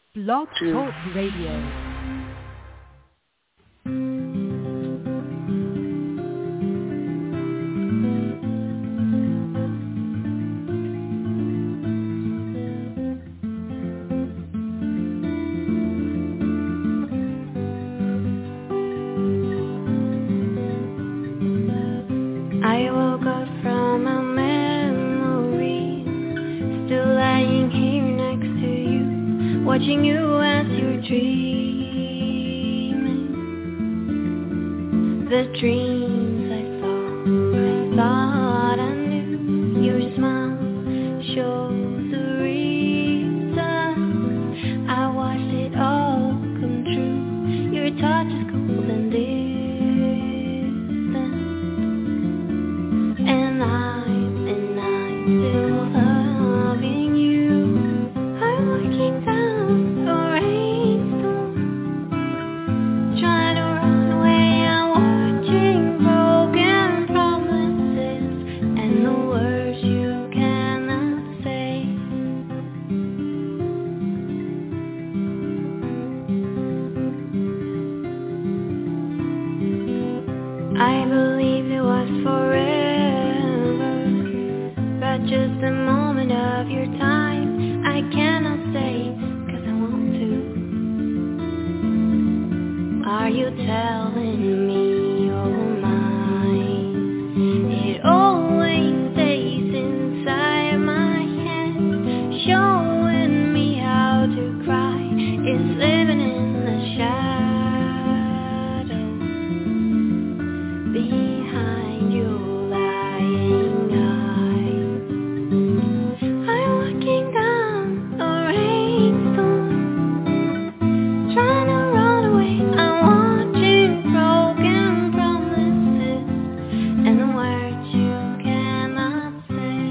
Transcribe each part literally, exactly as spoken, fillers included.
Blog Talk Radio. Watching you as you're dreaming, the dreams I saw, I thought I knew. Your smile shows the reason I watched it all come true. Your touch is cold and distant, and I'm, and I'm still loving you. I'm walking down I believed it was forever, but just a moment of your time. I cannot stay, cause I want to. Are you telling me you're mine? It always stays inside my head, showing me how to cry. It's living in the shadows behind your lying eyes. I'm walking down a rainstorm, trying to run away. I'm watching broken promises and the words you cannot say.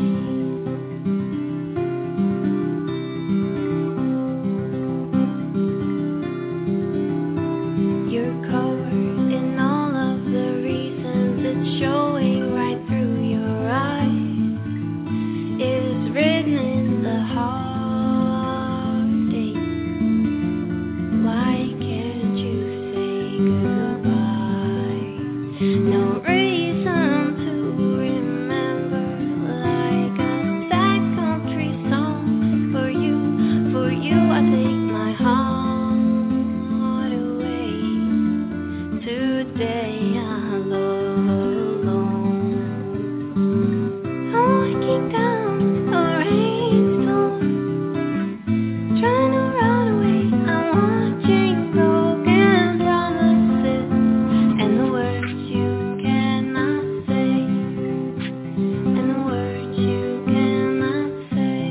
You're covered in all of the reasons, it's showing right through your eyes. It's written in the heartache. Why can't you say goodbye? No reason to remember, like a sad country song. For you, for you I take my heart away. Today I'm alone. I'm walking down a rainstorm, trying to run away. I'm watching broken promises and the words you cannot say, and the words you cannot say.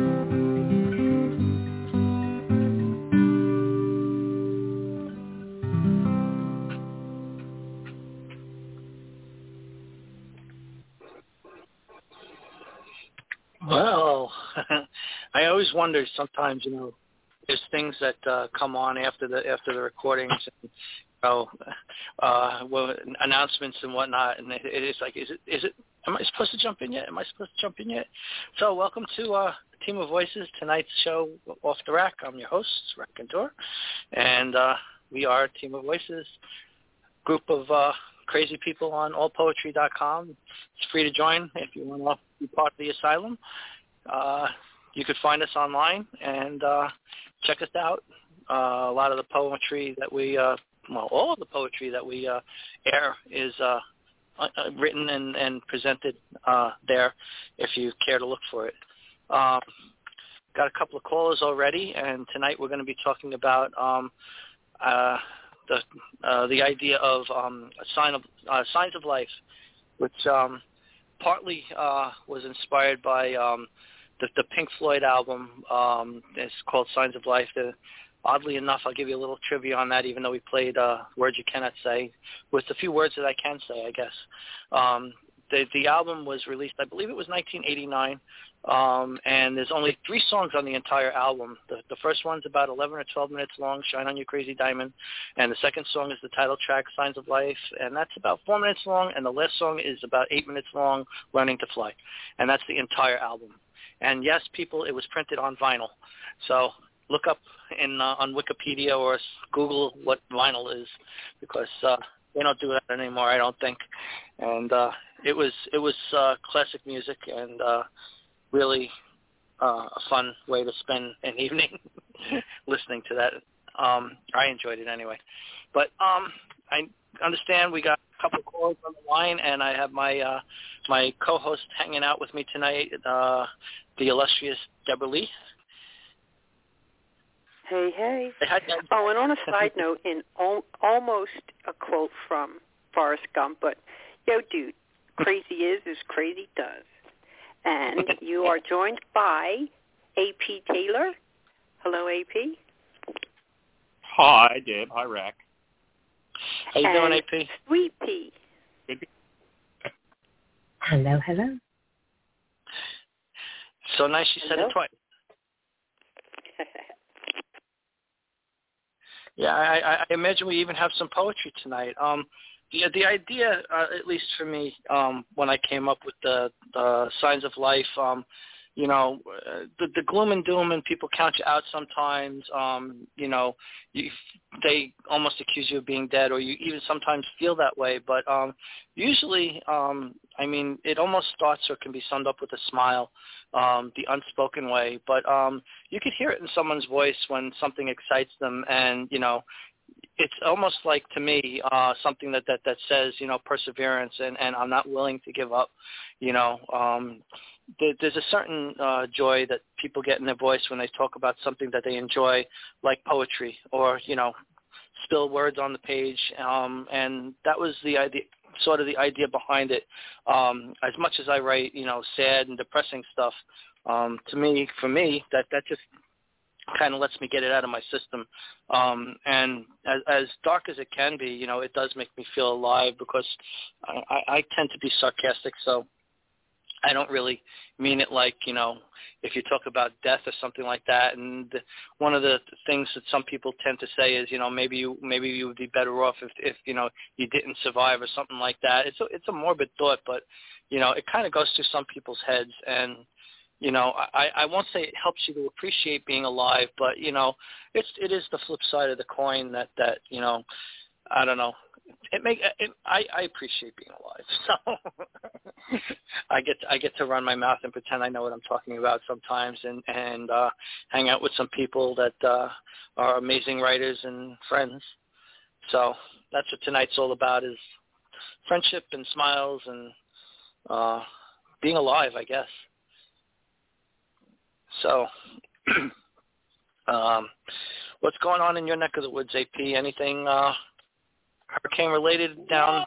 Well, I always wonder sometimes, you know, there's things that uh, come on after the after the recordings, and, you know, uh, well, announcements and whatnot, and it, it is like, is it is it? Am I supposed to jump in yet? Am I supposed to jump in yet? So, welcome to uh, Team of Voices, tonight's show, Off the Rack. I'm your host, Rack Cantor, and uh, we are a Team of Voices, group of uh, crazy people on all poetry dot com. It's free to join if you want to be part of the asylum. Uh, you could find us online and uh, check us out. Uh, a lot of the poetry that we, uh, well, all of the poetry that we uh, air is uh, uh, written and, and presented uh, there if you care to look for it. Um, got a couple of callers already, and tonight we're going to be talking about um, uh, the uh, the idea of um, a sign of uh, signs of life, which um, partly uh, was inspired by um, the, the Pink Floyd album. Um, it's called Signs of Life. The, oddly enough, I'll give you a little trivia on that, even though we played uh, Words You Cannot Say, with a few words that I can say, I guess. Um, the, the album was released, I believe it was nineteen eighty-nine, um, and there's only three songs on the entire album. The, the first one's about eleven or twelve minutes long, Shine on You Crazy Diamond, and the second song is the title track, Signs of Life, and that's about four minutes long, and the last song is about eight minutes long, Learning to Fly, and that's the entire album. And yes, people, it was printed on vinyl. So look up in uh, on Wikipedia or Google what vinyl is, because uh, they don't do that anymore, I don't think. And uh, it was it was uh, classic music, and uh, really uh, a fun way to spend an evening listening to that. Um, I enjoyed it anyway. But um, I understand we got a couple calls on the line, and I have my uh, my co-host hanging out with me tonight, uh, the illustrious Deborah Lee. Hey, hey. Oh, and on a side note, in al- almost a quote from Forrest Gump, but, yo, dude, crazy is as crazy does. And you are joined by A P Taylor. Hello, A P. Hi, Deb. Hi, Rack. How you and doing, A P? Sweet Pea. Good. Hello, hello. So nice you said Hello? it twice. Yeah, I, I imagine we even have some poetry tonight. Um, the the idea, uh, at least for me, um, when I came up with the, the signs of life, um, you know, uh, the, the gloom and doom, and people count you out sometimes. Um, you know, you, they almost accuse you of being dead, or you even sometimes feel that way. But um, usually, um, I mean, it almost starts or can be summed up with a smile, um, the unspoken way. But um, you could hear it in someone's voice when something excites them, and you know, it's almost like, to me, uh, something that, that, that says, you know, perseverance, and, and I'm not willing to give up. You know, um, there, there's a certain uh, joy that people get in their voice when they talk about something that they enjoy, like poetry, or, you know, spill words on the page. Um, and that was the idea, sort of the idea behind it. Um, as much as I write, you know, sad and depressing stuff, um, to me, for me, that, that just kind of lets me get it out of my system. Um, and as, as dark as it can be, you know, it does make me feel alive, because I, I, I tend to be sarcastic, so I don't really mean it like, you know, if you talk about death or something like that. And one of the things that some people tend to say is, you know, maybe you maybe you would be better off if, if you know, you didn't survive or something like that. It's a, it's a morbid thought, but, you know, it kind of goes through some people's heads. And you know, I, I won't say it helps you to appreciate being alive, but, you know, it's it is the flip side of the coin that, that you know, I don't know. It make it, I, I appreciate being alive, so I get I get to run my mouth and pretend I know what I'm talking about sometimes, and and uh, hang out with some people that uh, are amazing writers and friends. So that's what tonight's all about: is friendship and smiles and uh, being alive, I guess. So, um, what's going on in your neck of the woods, A P? Anything uh, hurricane-related down?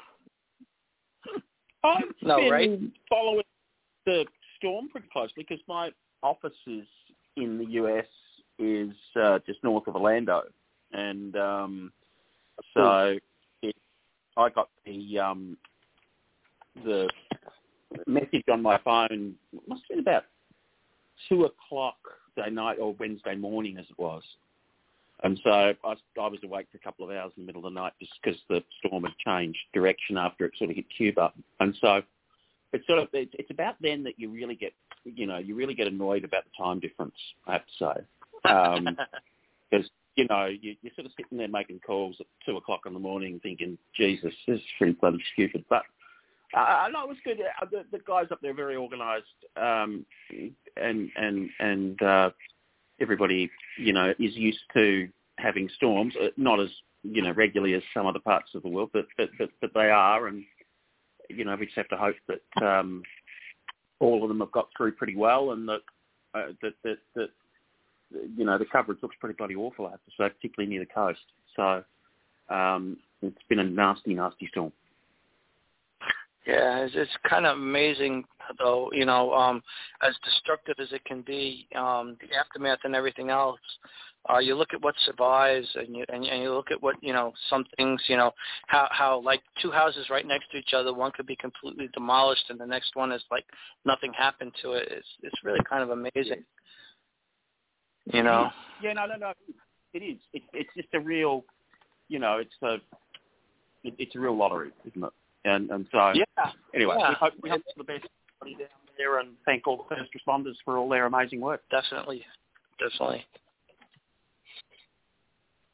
I've no, been right? following the storm pretty closely, because my office is in the U S is uh, just north of Orlando, and um, so it, I got the um, the message on my phone. It must have been about two o'clock day night or Wednesday morning, as it was. And so I, I was awake for a couple of hours in the middle of the night, just because the storm had changed direction after it sort of hit Cuba. And so it's sort of, it's, it's about then that you really get, you know, you really get annoyed about the time difference, I have to say. Um, because, you know, you, you're sort of sitting there making calls at two o'clock in the morning thinking, Jesus, this is pretty bloody stupid. But Uh, no, it was good. Uh, the, the guys up there are very organised, um, and and and uh, everybody, you know, is used to having storms, uh, not as, you know, regularly as some other parts of the world, but but but, but they are, and you know, we just have to hope that um, all of them have got through pretty well, and that uh, that, that that you know, the coverage looks pretty bloody awful, I have to say, particularly near the coast. So um, it's been a nasty, nasty storm. Yeah, it's, it's kind of amazing, though, you know, um, as destructive as it can be, um, the aftermath and everything else. Uh, you look at what survives, and you and, and you look at what, you know, some things, you know, how, how like two houses right next to each other, one could be completely demolished, and the next one is like nothing happened to it. It's it's really kind of amazing, you know. Yeah, no, no, no, it is. It, it's just a real, you know, it's a it, it's a real lottery, isn't it? And and so, yeah. anyway, yeah. we hope we hope for the best down there, and thank all the first responders for all their amazing work. Definitely, definitely.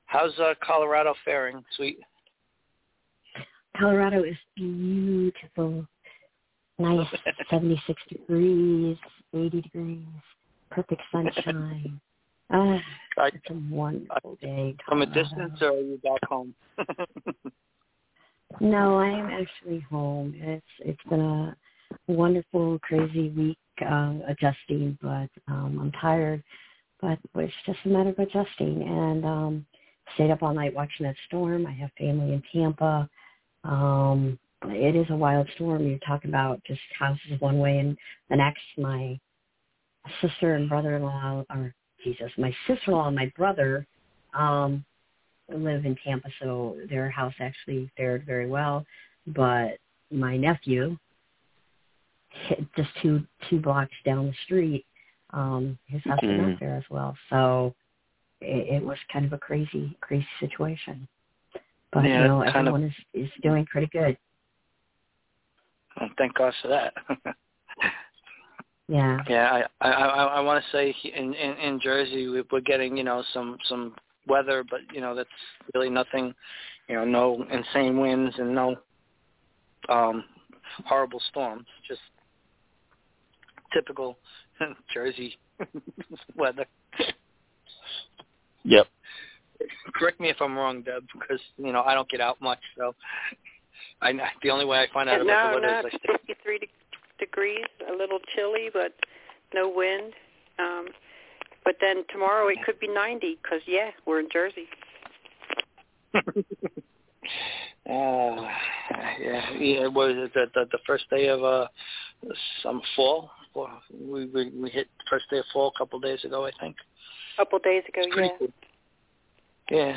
How's uh, Colorado faring, sweet? Colorado is beautiful. Nice, seventy-six degrees, eighty degrees, perfect sunshine. Ah, it's a wonderful day. From a Colorado. distance, or are you back home? No, I am actually home. It's it's been a wonderful, crazy week uh, adjusting, but um, I'm tired. But it's just a matter of adjusting. And um, stayed up all night watching that storm. I have family in Tampa. Um, it is a wild storm. You're talking about just houses one way and the next. My sister and brother-in-law, or Jesus, my sister-in-law and my brother um, live in Tampa, so their house actually fared very well. But my nephew, just two two blocks down the street, um, his house did Mm. not fare as well. So it, it was kind of a crazy, crazy situation. But, Yeah, you know, kind everyone of, is, is doing pretty good. oh, thank God for that. Yeah. Yeah, I I I, I want to say in, in in Jersey we- we're getting, you know, some some weather, but you know that's really nothing, you know, no insane winds and no um horrible storms, just typical Jersey weather. Yep. Correct me if I'm wrong, Deb, because you know I don't get out much, so I the only way I find out And about no, the weather no, is it's like fifty-three de- degrees, a little chilly, but no wind. Um, but then tomorrow it could be ninety because, yeah, we're in Jersey. Uh, yeah, yeah. Was it the, the the first day of uh some fall? Well, we, we we hit the first day of fall a couple of days ago, I think. A couple days ago, It's pretty yeah. cool. Yeah.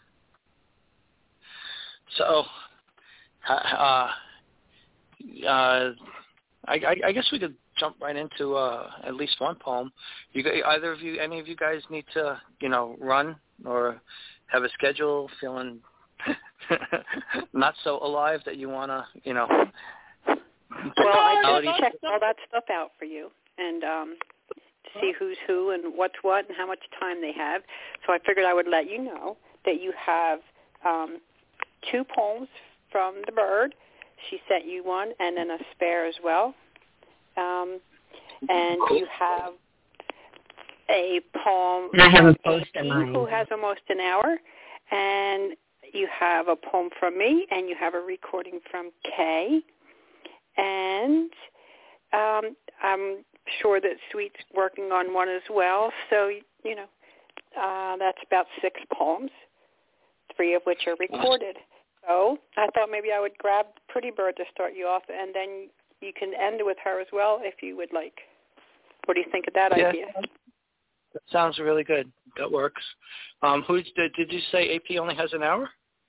So, uh, uh, I, I I guess we could jump right into uh at least one poem. You guys, either of you, any of you guys need to you know run or have a schedule, feeling not so alive that you want to, you know. Well, I just checked all that stuff out for you and um, see who's who and what's what and how much time they have. So I figured I would let you know that you have um, two poems from the bird. She sent you one and then a spare as well. Um, and Cool. you have a poem I haven't from posted A P, mine. who has almost an hour, and you have a poem from me, and you have a recording from Kay, and um, I'm sure that Sweet's working on one as well. So, you know, uh, that's about six poems, three of which are recorded. So I thought maybe I would grab Pretty Bird to start you off, and then you can end with her as well if you would like. What do you think of that Yeah. idea? That sounds really good. That works. Um, who did, did you say A P only has an hour?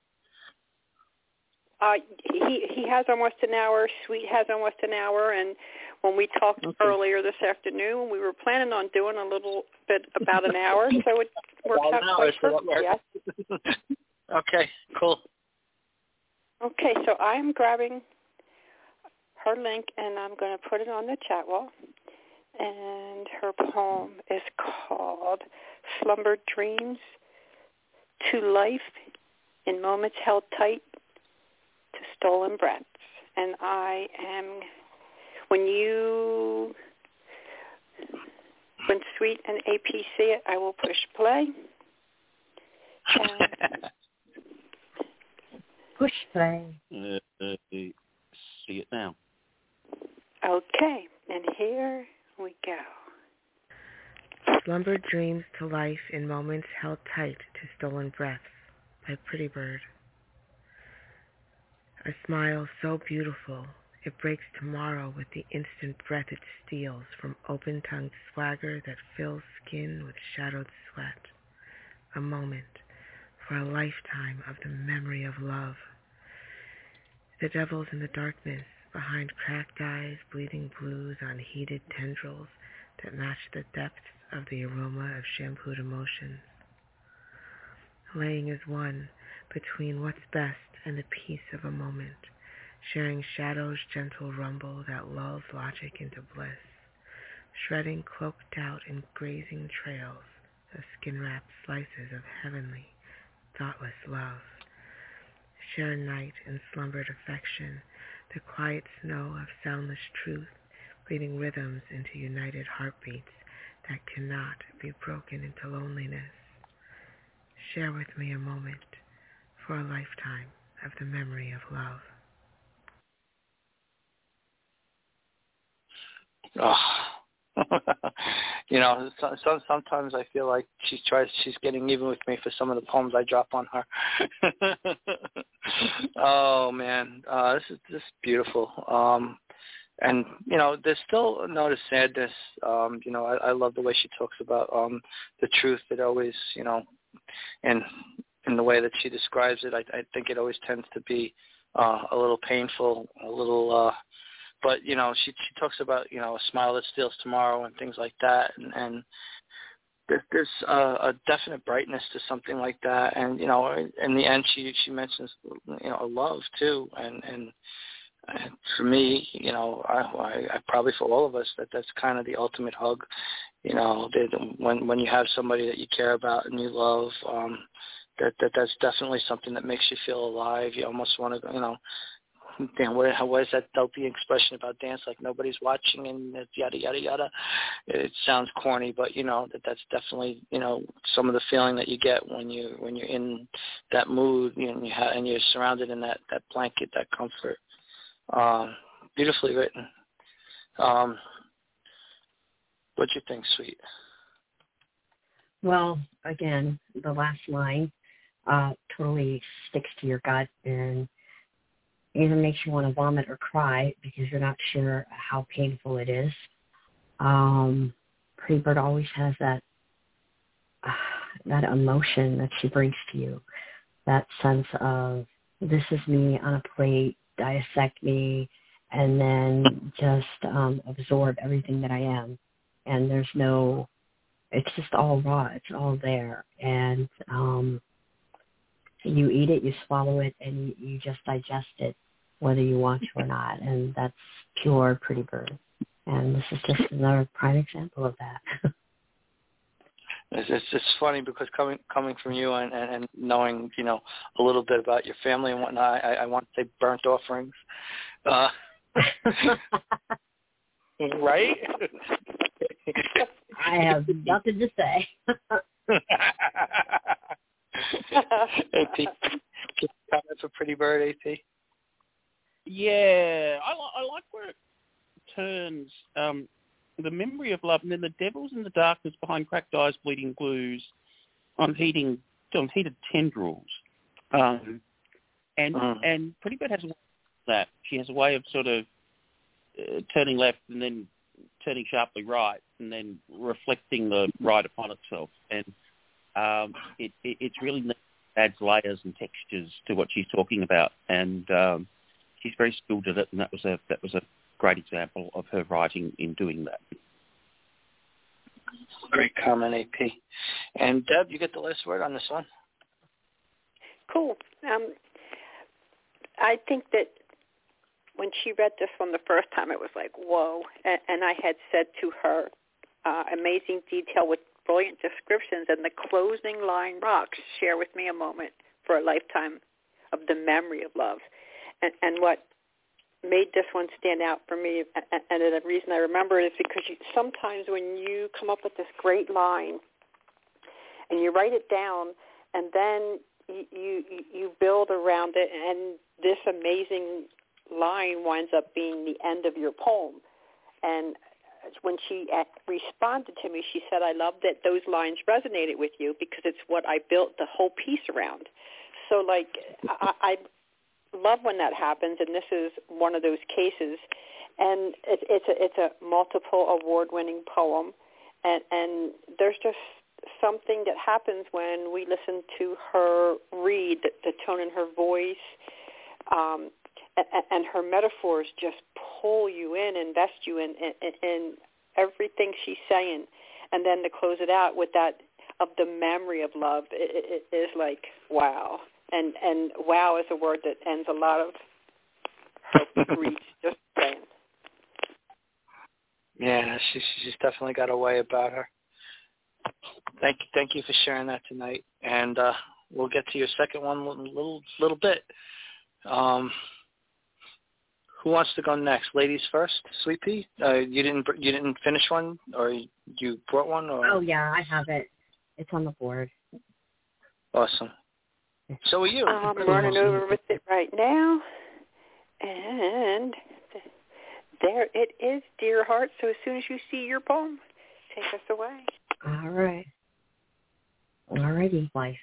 Uh, he he has almost an hour. Sweet has almost an hour, and when we talked Okay. earlier this afternoon, we were planning on doing a little bit about an hour, so it worked About out an hour, quite so that perfect. works. Yes. Okay, cool. Okay, so I'm grabbing her link, and I'm going to put it on the chat wall. And her poem is called Slumber Dreams to Life in Moments Held Tight to Stolen Breaths. And I am, when you, when Sweet and A P see it, I will push play. And Push play. Uh, uh, see it now. okay, and here we go. Slumber dreams to life in moments held tight to stolen breaths by Pretty Bird. A smile so beautiful it breaks tomorrow with the instant breath it steals from open-tongued swagger that fills skin with shadowed sweat. A moment for a lifetime of the memory of love. The devil's in the darkness behind cracked eyes, bleeding blues on heated tendrils that match the depths of the aroma of shampooed emotions. Laying as one between what's best and the peace of a moment, sharing shadow's gentle rumble that lulls logic into bliss, shredding cloaked out in grazing trails of skin-wrapped slices of heavenly, thoughtless love. Share night in slumbered affection, the quiet snow of soundless truth, bleeding rhythms into united heartbeats that cannot be broken into loneliness. Share with me a moment for a lifetime of the memory of love. Oh. You know, so, so, sometimes I feel like she tries. She's getting even with me for some of the poems I drop on her. Oh man, uh, this is just beautiful. Um, and you know, there's still a note of sadness. Um, you know, I, I love the way she talks about um, the truth. It always, you know, and in the way that she describes it, I, I think it always tends to be uh, a little painful, a little. Uh, But, you know, she she talks about, you know, a smile that steals tomorrow and things like that. And, and there, there's a, a definite brightness to something like that. And, you know, in the end, she, she mentions, you know, love, too. And, and, and for me, you know, I, I, I probably for all of us, that that's kind of the ultimate hug. You know, that when, when you have somebody that you care about and you love, um, that, that that's definitely something that makes you feel alive. You almost want to, you know, damn, what, what is that dopey expression about dance? Like nobody's watching and yada, yada, yada. It sounds corny, but, you know, that that's definitely, you know, some of the feeling that you get when, you, when you're in that mood and, you ha- and you're surrounded in that, that blanket, that comfort. Um, beautifully written. Um, what do you think, Sweet? Well, again, the last line uh, totally sticks to your gut and either makes you want to vomit or cry because you're not sure how painful it is. Um, Pretty Bird always has that uh, that emotion that she brings to you, that sense of this is me on a plate, dissect me, and then just um, absorb everything that I am. And there's no, it's just all raw. It's all there. And um, you eat it, you swallow it, and you, you just digest it, whether you want to or not. And that's pure Pretty Bird. And this is just another prime example of that. It's, it's just funny because coming coming from you and, and, and knowing, you know, a little bit about your family and whatnot, I, I want to say burnt offerings. Uh, right? I have nothing to say. A P, comment for Pretty Bird, A P? Yeah, I, li- I like where it turns um, the memory of love, and then the devils in the darkness behind cracked eyes, bleeding blues, on heating, on heated tendrils, um, and mm. and Pretty Bird has a way of that. She has a way of sort of uh, turning left and then turning sharply right, and then reflecting the right upon itself, and um, it, it it's really adds layers and textures to what she's talking about, and um, she's very skilled at it, and that was a that was a great example of her writing in doing that. Great comment, A P. And Deb, you get the last word on this one. Cool. Um, I think that when she read this one the first time, it was like, whoa. And, and I had said to her, uh, amazing detail with brilliant descriptions, and the closing line rocks, share with me a moment for a lifetime of the memory of love. And, and what made this one stand out for me, and, and the reason I remember it is because you, sometimes when you come up with this great line and you write it down, and then you, you, you build around it, and this amazing line winds up being the end of your poem. And when she responded to me, she said, I love that those lines resonated with you because it's what I built the whole piece around. So, like, I, I love when that happens, and this is one of those cases. And it, it's a, it's a multiple award-winning poem, and, and there's just something that happens when we listen to her read, the, the tone in her voice, um, and, and her metaphors just pull you in, invest you in, in, in everything she's saying. And then to close it out with that of the memory of love, it, it is like, wow. And and wow is a word that ends a lot of her reads, just saying. Yeah, she, she's definitely got a way about her. Thank you, thank you for sharing that tonight. And uh, we'll get to your second one in a little little bit. Um, who wants to go next? Ladies first. Sweet Pea. Uh, you didn't you didn't finish one, or you brought one? Or? Oh yeah, I have it. It's on the board. Awesome. So are you. I'm running over with it right now, and there it is, dear heart. So as soon as you see your poem, take us away. All right. Alrighty, life.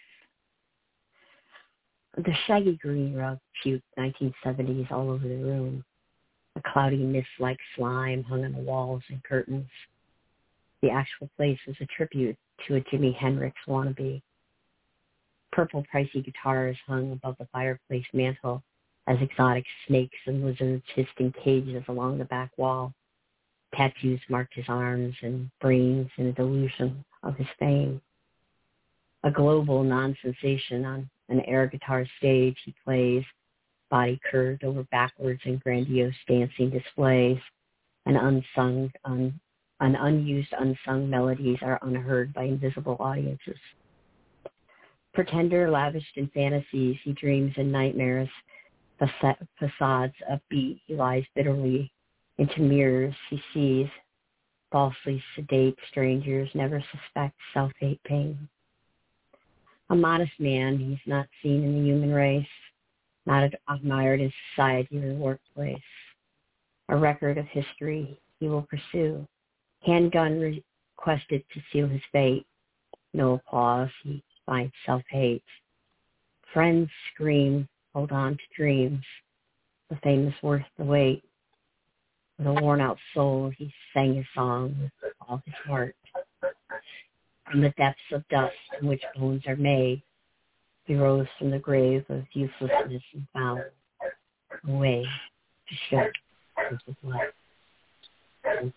The shaggy green rug puked nineteen seventies all over the room. A cloudy mist-like slime hung on the walls and curtains. The actual place was a tribute to a Jimi Hendrix wannabe. Purple pricey guitars hung above the fireplace mantel as exotic snakes and lizards hissed in cages along the back wall. Tattoos marked his arms and brains in a delusion of his fame. A global non-sensation on an air guitar stage, he plays, body curved over backwards in grandiose dancing displays. An unsung, un, an unused unsung melodies are unheard by invisible audiences. Pretender lavished in fantasies, he dreams in nightmares. Faca- facades upbeat, he lies bitterly. Into mirrors he sees. Falsely sedate strangers never suspect self-hate pain. A modest man, he's not seen in the human race, not admired in society or the workplace. A record of history he will pursue. Handgun requested to seal his fate. No applause, he finds self-hate. Friends scream, hold on to dreams. The fame is worth the wait. With a worn-out soul, he sang his song with all his heart. From the depths of dust in which bones are made, he rose from the grave of uselessness and found a way to shed his blood.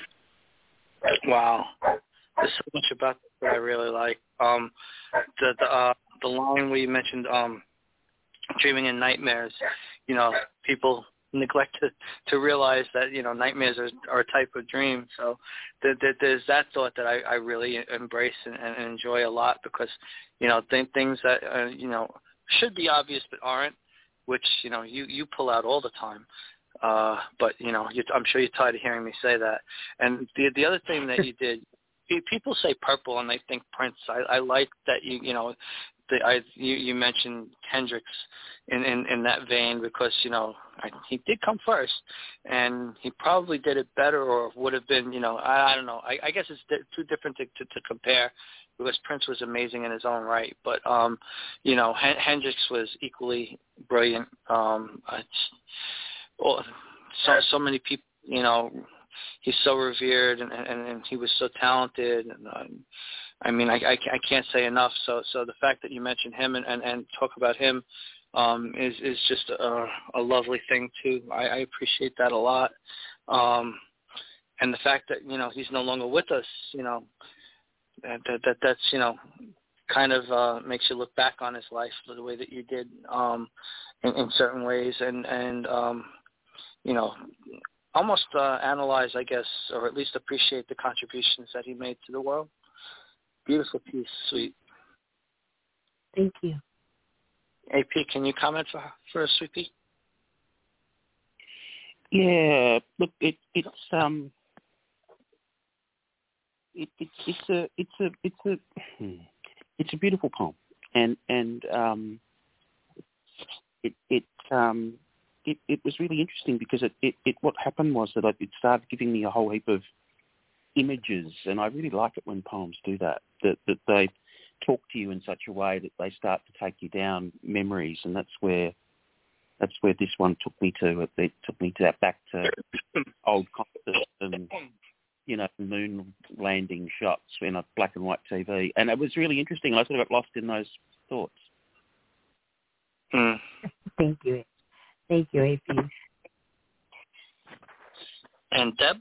Wow. There's so much about this that I really like. Um, the the, uh, the line where you mentioned um, dreaming in nightmares, you know, people neglect to, to realize that, you know, nightmares are, are a type of dream. So there, there, there's that thought that I, I really embrace and, and enjoy a lot because, you know, th- things that, uh, you know, should be obvious but aren't, which, you know, you, you pull out all the time. Uh, but, you know, you, I'm sure you're tired of hearing me say that. And the the other thing that you did, people say purple and they think Prince. I, I like that you, you know, the, I, you, you mentioned Hendrix in, in, in that vein because, you know, I, he did come first and he probably did it better or would have been, you know, I, I don't know. I, I guess it's di- too different to, to, to compare because Prince was amazing in his own right. But, um, you know, H- Hendrix was equally brilliant. Um, it's, well, so, so many people, you know, he's so revered and, and, and he was so talented. And, um, I mean, I, I, I can't say enough. So so the fact that you mentioned him and, and, and talk about him um, is, is just a, a lovely thing, too. I, I appreciate that a lot. Um, and the fact that, you know, he's no longer with us, you know, that, that, that that's, you know, kind of uh, makes you look back on his life the way that you did um, in, in certain ways and, and um, you know, almost uh, analyze, I guess, or at least appreciate the contributions that he made to the world. Beautiful piece, Sweet. Thank you. A P, can you comment for for Sweet Pea? Yeah, look, it, it's um, it, it's it's a it's a it's a it's a beautiful poem, and and um, it it um. It, it was really interesting because it, it, it what happened was that it started giving me a whole heap of images, and I really like it when poems do that, that, that they talk to you in such a way that they start to take you down memories, and that's where that's where this one took me to. It, it took me to back to old concerts and, you know, moon landing shots in a black and white T V, and it was really interesting. I sort of got lost in those thoughts. Mm. Thank you. Thank you, A P. And Deb?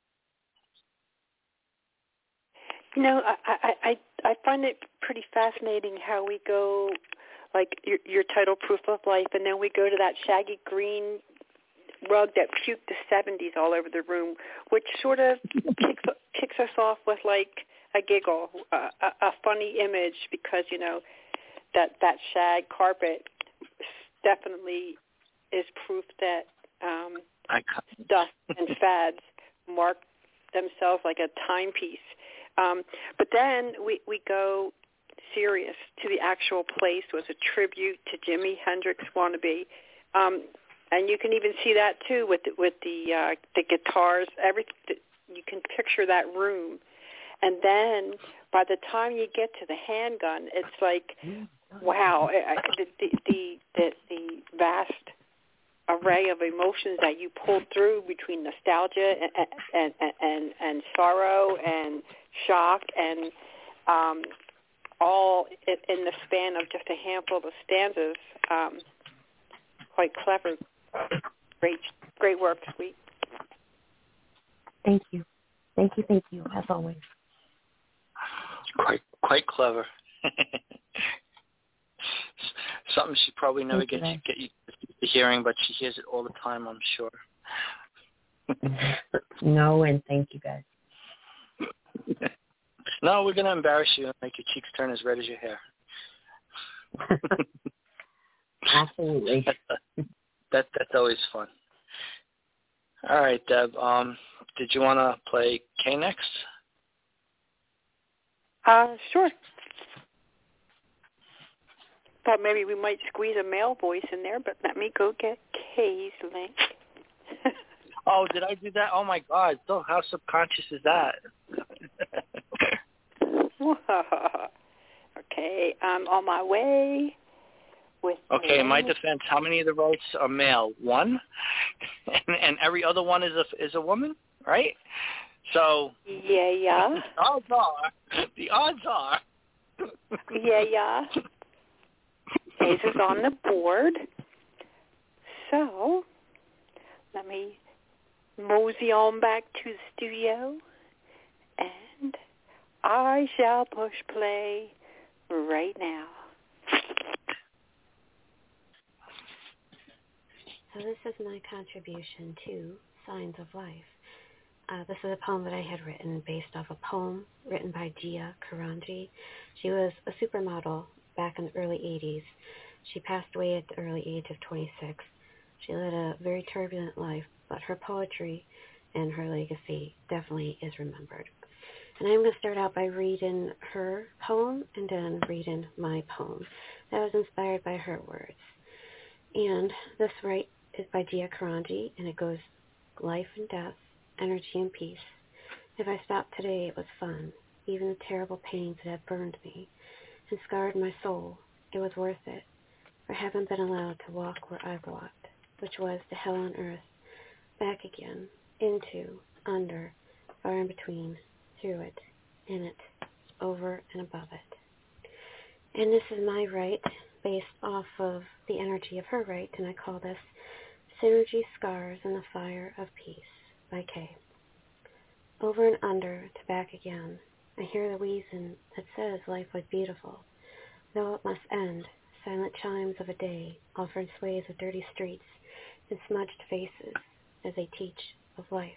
You know, I, I, I, I find it pretty fascinating how we go, like your, your title, Proof of Life, and then we go to that shaggy green rug that puked the seventies all over the room, which sort of kicks, kicks us off with like a giggle, a, a, a funny image because, you know, that that shag carpet definitely is proof that um, dust and fads mark themselves like a timepiece. Um, but then we, we go serious to the actual place. It was a tribute to Jimi Hendrix Wannabe. Um, and you can even see that, too, with the, with the, uh, the guitars. Everything. You can picture that room. And then by the time you get to the handgun, it's like, wow, the, the, the, the, the vast array of emotions that you pulled through between nostalgia and and, and, and sorrow and shock and um, all in the span of just a handful of stanzas. Um, quite clever. Great, great work, Sweet. Thank you. Thank you, thank you, as always. Quite, quite clever. Something she probably never Thank gets you, get you to hearing, but she hears it all the time, I'm sure. No, and thank you, guys. No, we're going to embarrass you and make your cheeks turn as red as your hair. Absolutely. that That's always fun. All right, Deb, um, did you want to play Kay next? Uh, sure. Thought maybe we might squeeze a male voice in there, but let me go get Kay's link. Oh, did I do that? Oh, my God. So how subconscious is that? Okay, I'm on my way. With okay, in my defense, how many of the votes are male? One? and, and every other one is a, is a woman, right? So yeah, yeah. The odds are, the odds are. yeah, yeah. Ace is on the board. So let me mosey on back to the studio, and I shall push play right now. So this is my contribution to Signs of Life. Uh, this is a poem that I had written based off a poem written by Gia Karanji. She was a supermodel back in the early eighties. She passed away at the early age of twenty-six. She led a very turbulent life, but her poetry and her legacy definitely is remembered. And I'm going to start out by reading her poem and then reading my poem that was inspired by her words. And this right is by Gia Karanji, and it goes, life and death, energy and peace. If I stopped today, it was fun. Even the terrible pains that had burned me and scarred my soul, it was worth it. For having been allowed to walk where I've walked, which was to hell on earth, back again, into, under, far in between, through it, in it, over and above it. And this is my right, based off of the energy of her right, and I call this Synergy Scars in the Fire of Peace by Kay. Over and under to back again, I hear the wheezing that says life was beautiful, though it must end, silent chimes of a day, offering sways of dirty streets and smudged faces as they teach of life.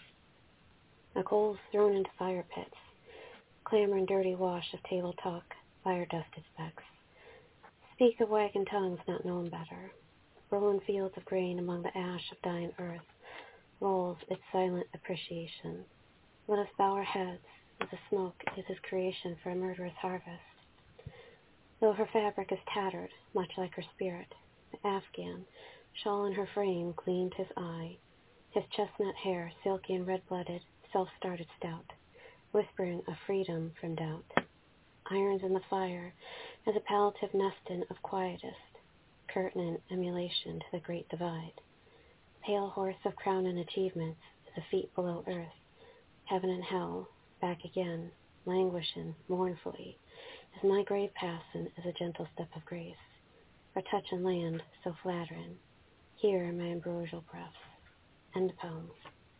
The coals thrown into fire pits, clamor and dirty wash of table talk, fire-dusted specks. Speak of wagging tongues not known better. Rolling fields of grain among the ash of dying earth rolls its silent appreciation. Let us bow our heads as the smoke is his creation for a murderous harvest. Though her fabric is tattered, much like her spirit, the Afghan shawl in her frame gleamed his eye, his chestnut hair silky and red-blooded, self-started stout, whispering of freedom from doubt. Irons in the fire as a palliative nesting of quietest, curtaining emulation to the great divide. Pale horse of crown and achievements is a feet below earth, heaven and hell, back again, languishing mournfully, as my grave passing is a gentle step of grace, for touching land so flattering, here in my ambrosial breaths. End poems.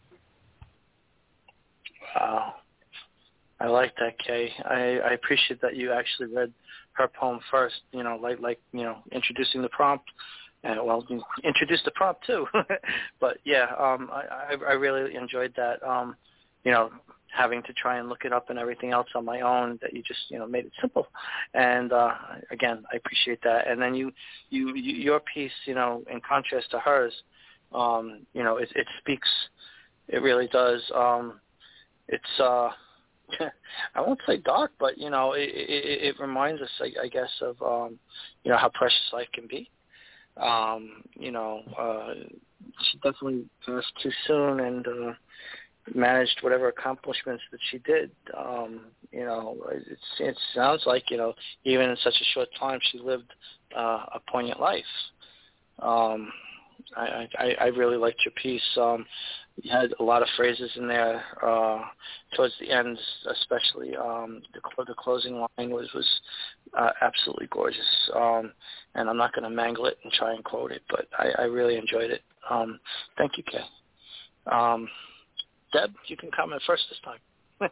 Wow. I like that, Kay. I, I appreciate that you actually read her poem first, you know, like, like you know, introducing the prompt. Uh, well, you introduced the prompt, too. But, yeah, um, I, I really enjoyed that. Um, you know, having to try and look it up and everything else on my own, that you just, you know, made it simple. And uh, again, I appreciate that. And then you, you, you your piece, you know, in contrast to hers, um, you know, it, it speaks, it really does. Um, it's, uh, I won't say dark, but, you know, it, it, it reminds us, I, I guess, of, um, you know, how precious life can be. Um, you know, uh, she definitely passed too soon and uh, managed whatever accomplishments that she did. Um, you know, it's, it sounds like, you know, even in such a short time, she lived uh, a poignant life. Um, I, I, I really liked your piece. Um, you had a lot of phrases in there uh, towards the end, especially um, the, the closing line was, was uh, absolutely gorgeous. Um, and I'm not going to mangle it and try and quote it, but I, I really enjoyed it. Um, thank you, Kay. Um, Deb, you can comment first this time.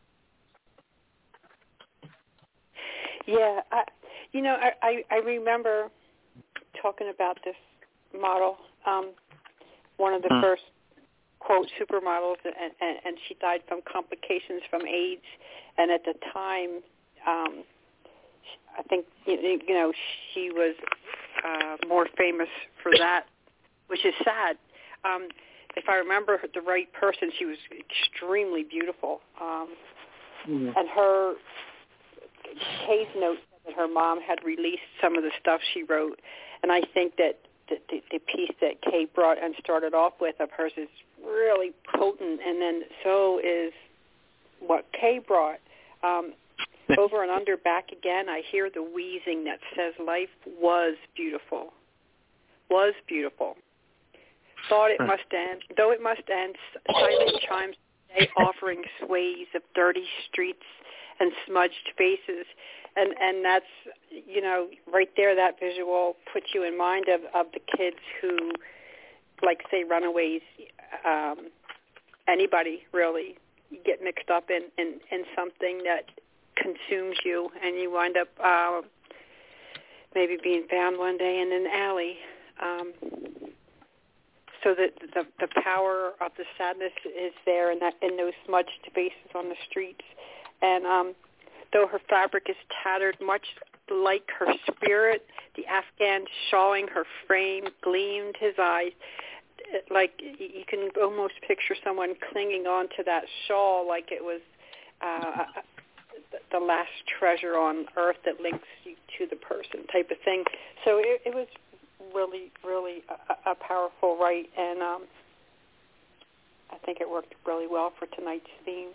Yeah, I, you know, I, I, I remember talking about this model, um, one of the mm. first, quote, supermodels, and, and, and she died from complications from AIDS. And at the time, um, I think, you know, she was uh, more famous for that, which is sad. Um, if I remember the right person, she was extremely beautiful. Um, mm. And her, Kay's note said that her mom had released some of the stuff she wrote. And I think that the, the, the piece that Kay brought and started off with of hers is really potent, and then so is what Kay brought. Um, over and under, back again, I hear the wheezing that says life was beautiful, was beautiful. Thought it must end, though it must end, silent chimes today offering sways of dirty streets and smudged faces. And and that's, you know, right there, that visual puts you in mind of, of the kids who, like, say, runaways, um, anybody really, you get mixed up in, in, in something that consumes you, and you wind up uh, maybe being found one day in an alley. Um, so that the, the power of the sadness is there in, that, in those smudged faces on the streets. And um, though her fabric is tattered, much like her spirit, the Afghan shawling her frame gleamed his eyes. Like you can almost picture someone clinging on to that shawl like it was uh, the last treasure on earth that links you to the person type of thing. So it, it was really, really a, a powerful write, and um, I think it worked really well for tonight's theme.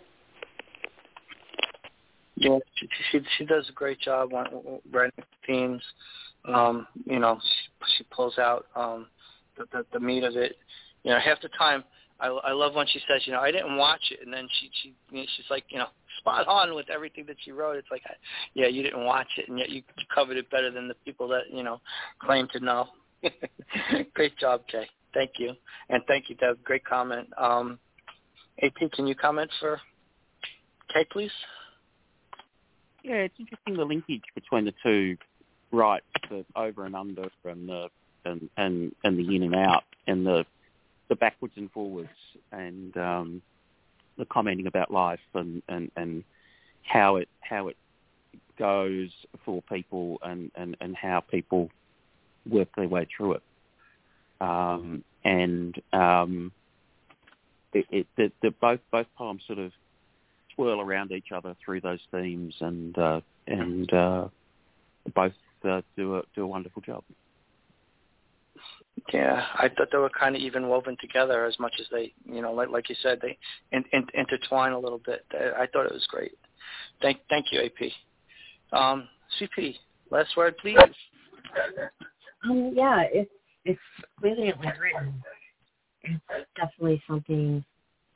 Yeah, she she, she does a great job writing themes. Um, you know, she, she pulls out um, the, the the meat of it. You know, half the time I, I love when she says, you know, I didn't watch it, and then she she you know, she's like, you know, spot on with everything that she wrote. It's like, yeah, you didn't watch it, and yet you covered it better than the people that, you know, claim to know. Great job, Kay. Thank you, and thank you, Deb. Great comment. Um, A P, can you comment for Kay, please? Yeah, it's interesting the linkage between the two rights, the over and under, and the and and, and the in and out, and the the backwards and forwards, and um, the commenting about life and, and, and how it how it goes for people, and, and, and how people work their way through it. Um, and um, it, it the, the both both poems sort of swirl around each other through those themes, and uh, and uh, both uh, do a do a wonderful job. Yeah, I thought they were kind of even woven together as much as they, you know, like like you said, they in, in, intertwine a little bit. I thought it was great. Thank thank you, A P. Um, C P, last word, please. Um, yeah, it's it's brilliantly written. It's definitely something,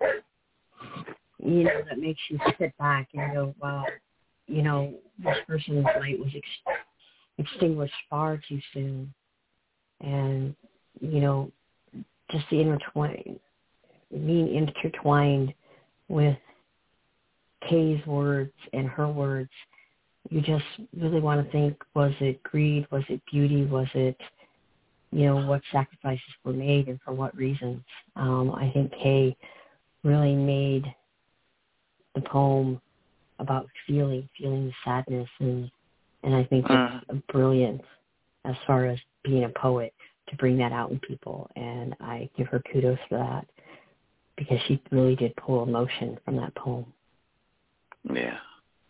you know, that makes you sit back and go, wow, you know, this person's light was ex- extinguished far too soon. And, you know, just the intertwine, being intertwined with Kay's words and her words, you just really want to think, was it greed? Was it beauty? Was it, you know, what sacrifices were made and for what reasons? Um, I think Kay really made the poem about feeling, feeling the sadness, and and I think mm. it's brilliant as far as being a poet to bring that out in people, and I give her kudos for that because she really did pull emotion from that poem. Yeah.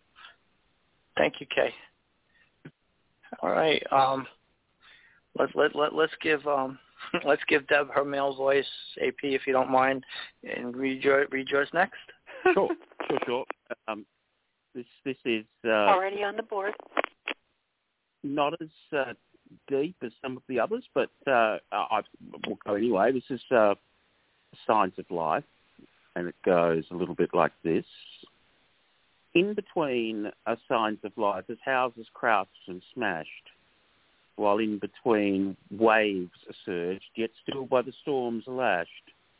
Thank you, Kay. All right. Um, let let let let's give um let's give Deb her male voice, A P, if you don't mind, and read your read yours next. Sure, sure, sure. Um, this this is uh, already on the board. Not as uh, deep as some of the others, but uh, I will go anyway. This is uh, Signs of Life, and it goes a little bit like this. In between are signs of life as houses crouched and smashed, while in between waves are surged, yet still by the storms are lashed.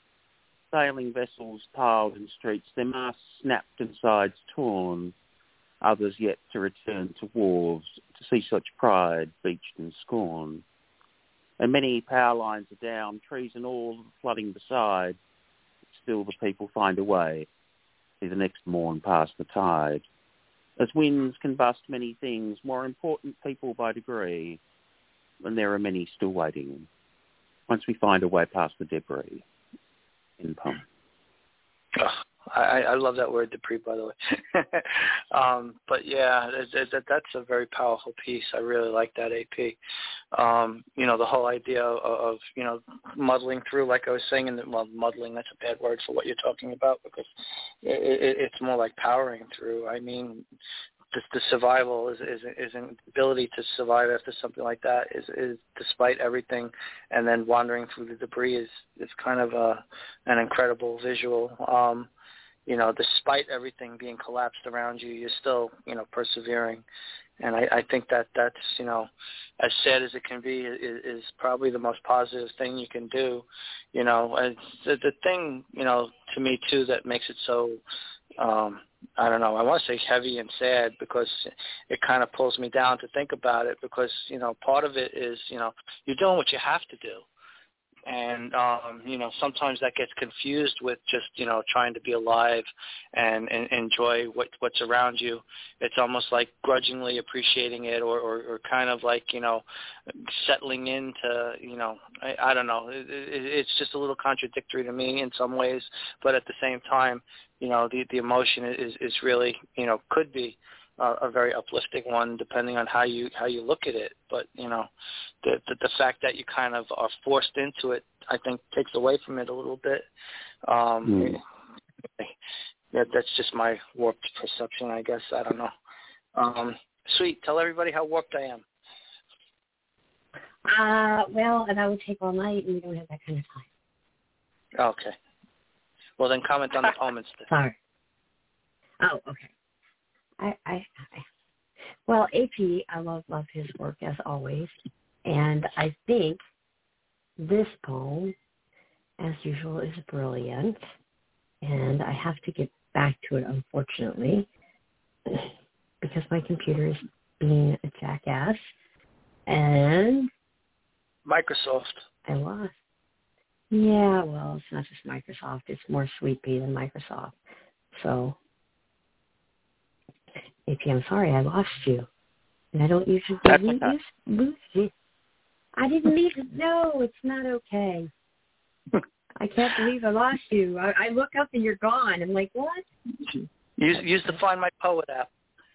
Sailing vessels piled in streets, their masts snapped and sides torn, others yet to return to wharves to see such pride beached in scorn. And many power lines are down, trees and all flooding beside, but still the people find a way, see the next morn past the tide. As winds combust many things, more important people by degree, and there are many still waiting, once we find a way past the debris. In poem. Oh, I, I love that word, debris, by the way. um, but yeah, that, that, that's a very powerful piece. I really like that, A P. Um, you know, the whole idea of, of, you know, muddling through, like I was saying, and well, muddling, that's a bad word for what you're talking about, because it, it, it's more like powering through. I mean, the, the survival is, is is an ability to survive after something like that is, is despite everything, and then wandering through the debris is, is kind of a, an incredible visual. Um, you know, despite everything being collapsed around you, you're still, you know, persevering. And I, I think that that's, you know, as sad as it can be, is, is probably the most positive thing you can do. You know, it's the, the thing, you know, to me, too, that makes it so, um, I don't know, I want to say heavy and sad, because it kind of pulls me down to think about it, because, you know, part of it is, you know, you're doing what you have to do. And, um, you know, sometimes that gets confused with just, you know, trying to be alive and, and enjoy what, what's around you. It's almost like grudgingly appreciating it, or, or, or kind of like, you know, settling into, you know, I, I don't know. It, it, it's just a little contradictory to me in some ways. But at the same time, you know, the, the emotion is, is really, you know, could be Uh, a very uplifting one, depending on how you how you look at it. But you know, the, the the fact that you kind of are forced into it, I think, takes away from it a little bit. Um, mm. that, that's just my warped perception, I guess. I don't know. Um, sweet, tell everybody how warped I am. Uh, well, and I would take all night, and we don't have that kind of time. Okay. Well, then comment on the poem instead. Sorry. Oh, okay. I, I, I, well, A P, I love, love his work as always, and I think this poem, as usual, is brilliant, and I have to get back to it, unfortunately, because my computer is being a jackass, and Microsoft. I lost. Yeah, well, it's not just Microsoft. It's more Sweet Pea than Microsoft, so... A P, I'm sorry, I lost you. And I don't usually lose, lose you. I didn't leave it. No, it's not okay. I can't believe I lost you. I, I look up and you're gone. I'm like, what? Use, use the Find My Poet app.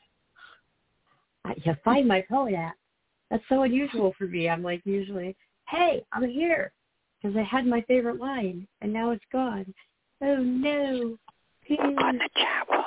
I, yeah, Find My Poet app. That's so unusual for me. I'm like, usually, hey, I'm here. Because I had my favorite line, and now it's gone. Oh, no. Please. On the chat wall.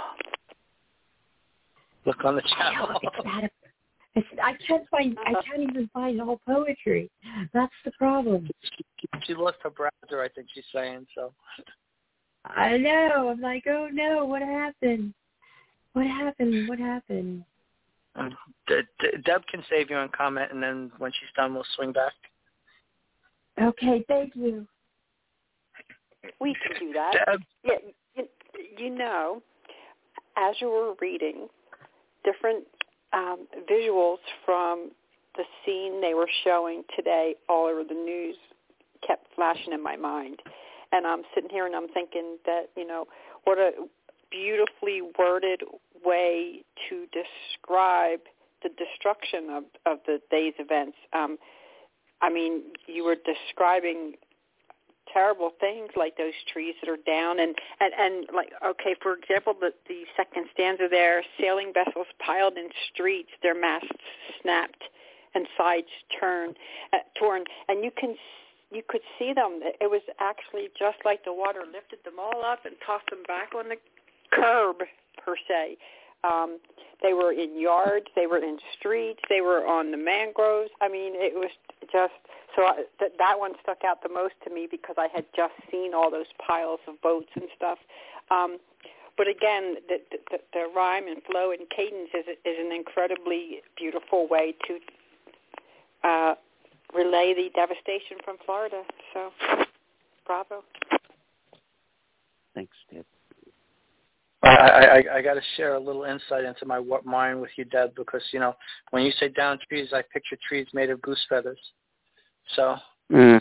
Look on the channel. It's not a, it's, I can't find. I can't even find all poetry. That's the problem. She lost her browser, I think she's saying so. I know. I'm like, oh no, what happened? What happened? What happened? Um, De- De- Deb can save you and comment, and then when she's done, we'll swing back. Okay, thank you. We can do that. Deb. Yeah, you, you know, as you were reading, different um, visuals from the scene they were showing today all over the news kept flashing in my mind. And I'm sitting here and I'm thinking that, you know, what a beautifully worded way to describe the destruction of, of the day's events. Um, I mean, you were describing terrible things like those trees that are down and, and, and like, okay, for example, the, the second stanza there, sailing vessels piled in streets, their masts snapped and sides turn, uh, torn, and you can you could see them. It was actually just like the water lifted them all up and tossed them back on the curb, per se. Um, they were in yards, they were in streets, they were on the mangroves. I mean, it was just, so I, th- that one stuck out the most to me because I had just seen all those piles of boats and stuff. Um, but again, the, the, the rhyme and flow and cadence is, is an incredibly beautiful way to uh, relay the devastation from Florida. So, bravo. Thanks, Deb. I, I, I got to share a little insight into my mind with you, Deb, because, you know, when you say down trees, I picture trees made of goose feathers. So. Mm.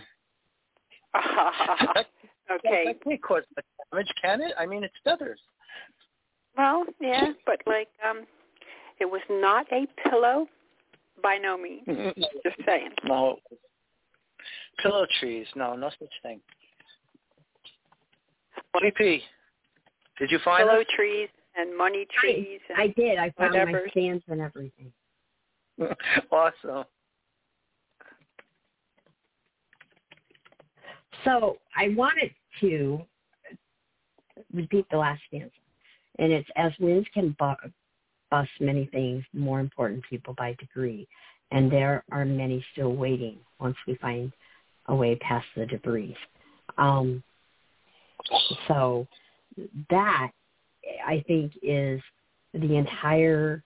that, okay. That can't cause much damage, can it? I mean, it's feathers. Well, yeah, but, like, um, it was not a pillow by no means. Just saying. No. Pillow trees. No, no such thing. P P. Did you find pillow it? trees and money trees? I, and I did. I found whatever. my stands and everything. Awesome. So I wanted to repeat the last stanza, and it's, as winds can bu- bust many things, more important people by degree, and there are many still waiting once we find a way past the debris. Um, so that, I think, is the entire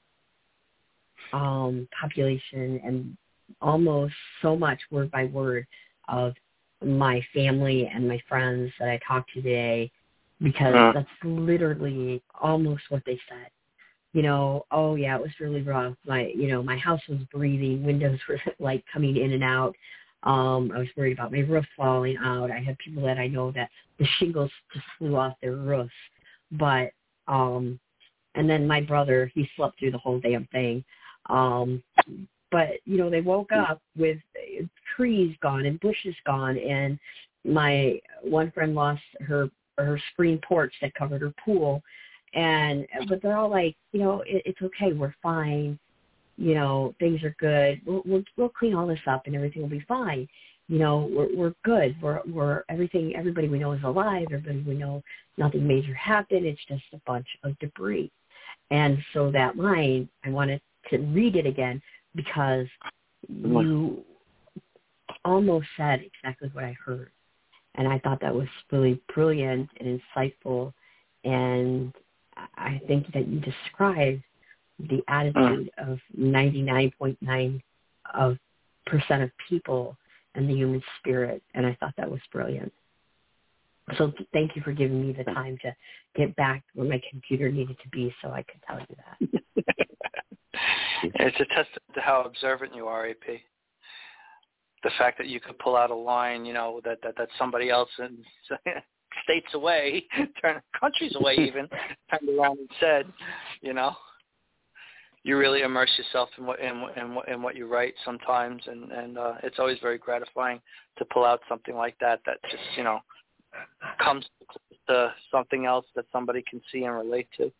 um, population and almost so much word by word of my family and my friends that I talked to today, because uh. that's literally almost what they said. You know, oh yeah, it was really rough. My, you know, my house was breathing. Windows were like coming in and out. Um, I was worried about my roof falling out. I had people that I know that the shingles just flew off their roofs. But, um, and then my brother, he slept through the whole damn thing. Um, but, you know, they woke up with trees gone and bushes gone. And my one friend lost her, her screen porch that covered her pool. And, but they're all like, you know, it, it's okay. We're fine. You know, things are good. We'll, we'll we'll clean all this up and everything will be fine. You know, we're we're good. We're we're everything. Everybody we know is alive. Everybody we know, nothing major happened. It's just a bunch of debris. And so that line, I wanted to read it again because you almost said exactly what I heard, and I thought that was really brilliant and insightful. And I think that you described the attitude of ninety-nine point nine of percent of people and the human spirit, and I thought that was brilliant. So thank you for giving me the time to get back where my computer needed to be so I could tell you that. It's a testament to how observant you are, A P. The fact that you could pull out a line, you know, that, that, that somebody else in states away, turn countries away even, turned around and said, you know. You really immerse yourself in what in, in, in what you write sometimes, and and uh, it's always very gratifying to pull out something like that that just, you know, comes to something else that somebody can see and relate to.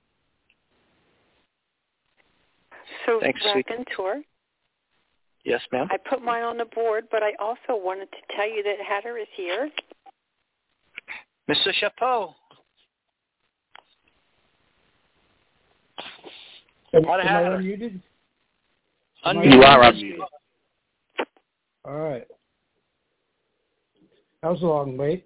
So, Thanks, Raconteur. Yes, ma'am. I put mine on the board, but I also wanted to tell you that Hatter is here. Mister Chapeau. Am, am I unmuted? Unmuted. You are unmuted. All right. That was a long wait.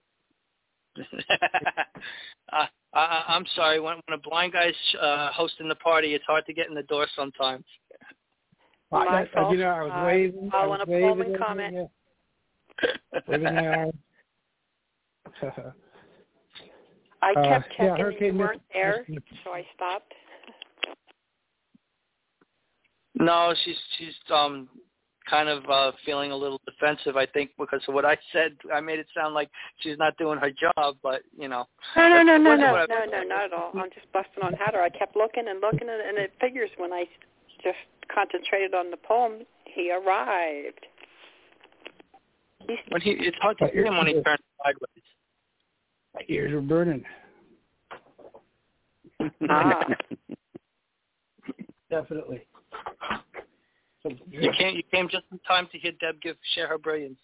uh, I, I'm sorry. When, when a blind guy's uh, hosting the party, it's hard to get in the door sometimes. I, My I, fault. you know, I was waving. I I want was a waving. Pullman comment. Yeah. Waving my arm. I kept uh, checking yeah, and you weren't Miss, there, Miss, so I stopped. No, she's she's um kind of uh, feeling a little defensive, I think, because of what I said. I made it sound like she's not doing her job, but, you know. No, no, no, no, no, no, no, not at all. I'm just busting on Hatter. I kept looking and looking, and it figures when I just concentrated on the poem, he arrived. He's, when he, it's hard to see him when he turns sideways. My ears are burning. ah. Definitely. So, yeah. You came, you came just in time to hear Deb give share her brilliance.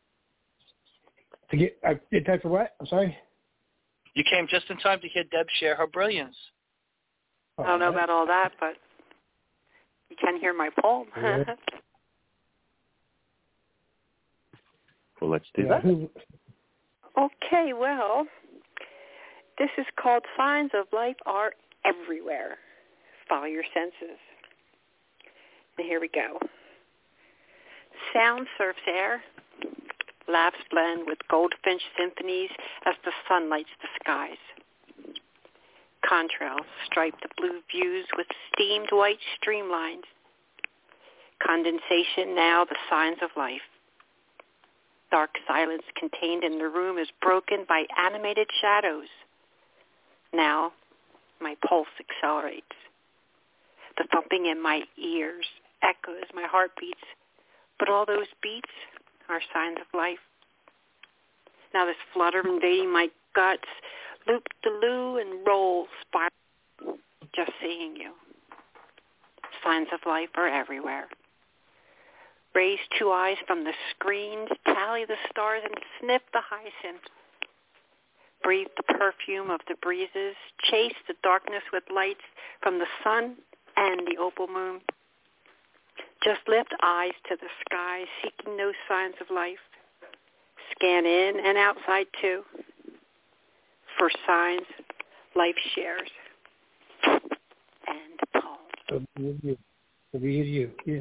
To get, I did time for what? I'm sorry? You came just in time to hear Deb share her brilliance. I don't know about all that, but you can hear my poem. Yeah. Well, let's do Yeah. that. Okay, well, this is called Signs of Life Are Everywhere. Follow your senses. And here we go. Sound surfs air. Laughs blend with goldfinch symphonies as the sun lights the skies. Contrails stripe the blue views with steamed white streamlines. Condensation now the signs of life. Dark silence contained in the room is broken by animated shadows. Now my pulse accelerates. The thumping in my ears echoes my heartbeats, but all those beats are signs of life. Now this flutter invading my guts, loop-de-loo and roll, spiral, just seeing you. Signs of life are everywhere. Raise two eyes from the screens, tally the stars, and sniff the hyacinth. Breathe the perfume of the breezes, chase the darkness with lights from the sun and the opal moon. Just lift eyes to the sky, seeking those signs of life. Scan in and outside too. For signs, life shares. And poem. So be you. So be you. Yeah.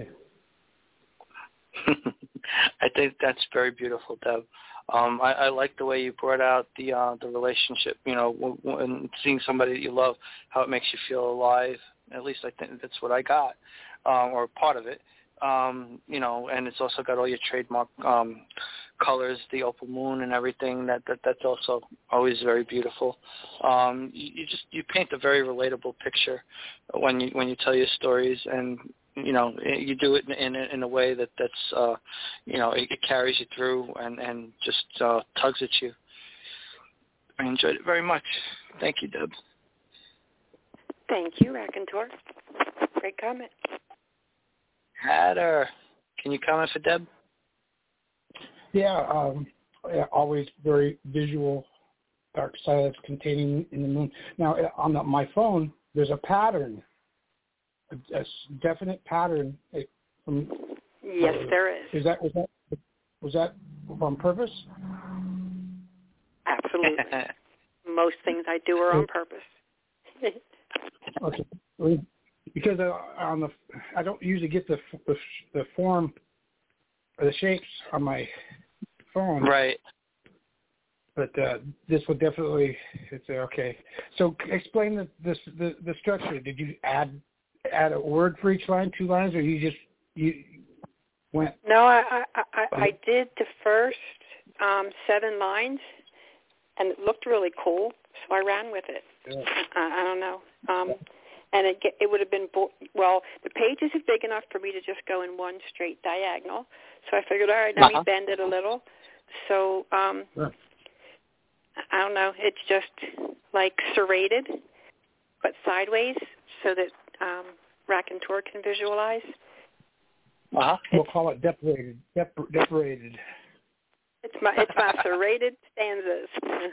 I think that's very beautiful, Deb. Um, I, I like the way you brought out the uh, the relationship. You know, when seeing somebody that you love, how it makes you feel alive. At least I think that's what I got, um, or part of it. Um, you know, and it's also got all your trademark um, colors, the opal moon and everything. That, that that's also always very beautiful. Um, you, you just you paint a very relatable picture when you when you tell your stories, and you know you do it in in, in a way that that's uh, you know it, it carries you through and and just uh, tugs at you. I enjoyed it very much. Thank you, Deb. Thank you, Raconteur. Great comment. Hatter, can you comment for Deb? Yeah, um, yeah, always very visual, dark silence containing in the moon. Now, on the, my phone, there's a pattern, a, a definite pattern. It, from, yes, uh, there is. Is that was that was that on purpose? Absolutely. Most things I do are on purpose. Okay. Because uh, on the, I don't usually get the, the the form or the shapes on my phone. Right. But uh, this would definitely. It's uh, okay. So explain the, this the the structure. Did you add add a word for each line, two lines, or you just you went? No, I I, I, I did the first um, seven lines, and it looked really cool, so I ran with it. Yeah. I, I don't know. Um, And it, it would have been, bo- well, the page isn't big enough for me to just go in one straight diagonal. So I figured, all right, now uh-huh. we bend it a little. So, um, Yeah. I don't know, it's just like serrated, but sideways so that um, Raconteur can visualize. Uh-huh. We'll call it decorated. Dep- decorated. It's my, it's my serrated stanzas.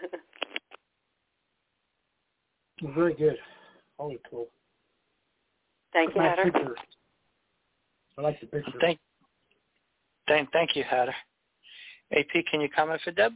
Very good. Holy cool. Thank you, Nice Hatter. picture. I like the picture. Thank, thank, thank you, Hatter. A P, can you comment for Deb?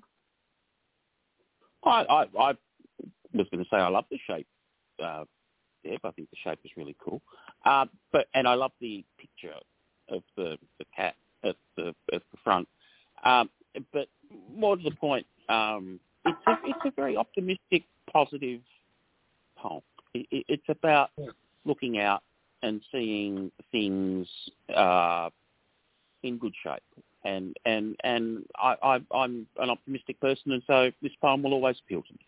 I, I, I was going to say I love the shape, uh, Deb. I think the shape is really cool. Uh, but and I love the picture of the, the cat at the at the front. Um, but more to the point, um, it's a, it's a very optimistic, positive poem. It, it, it's about looking out and seeing things, uh, in good shape. And and and I, I, I'm an optimistic person, and so this poem will always appeal to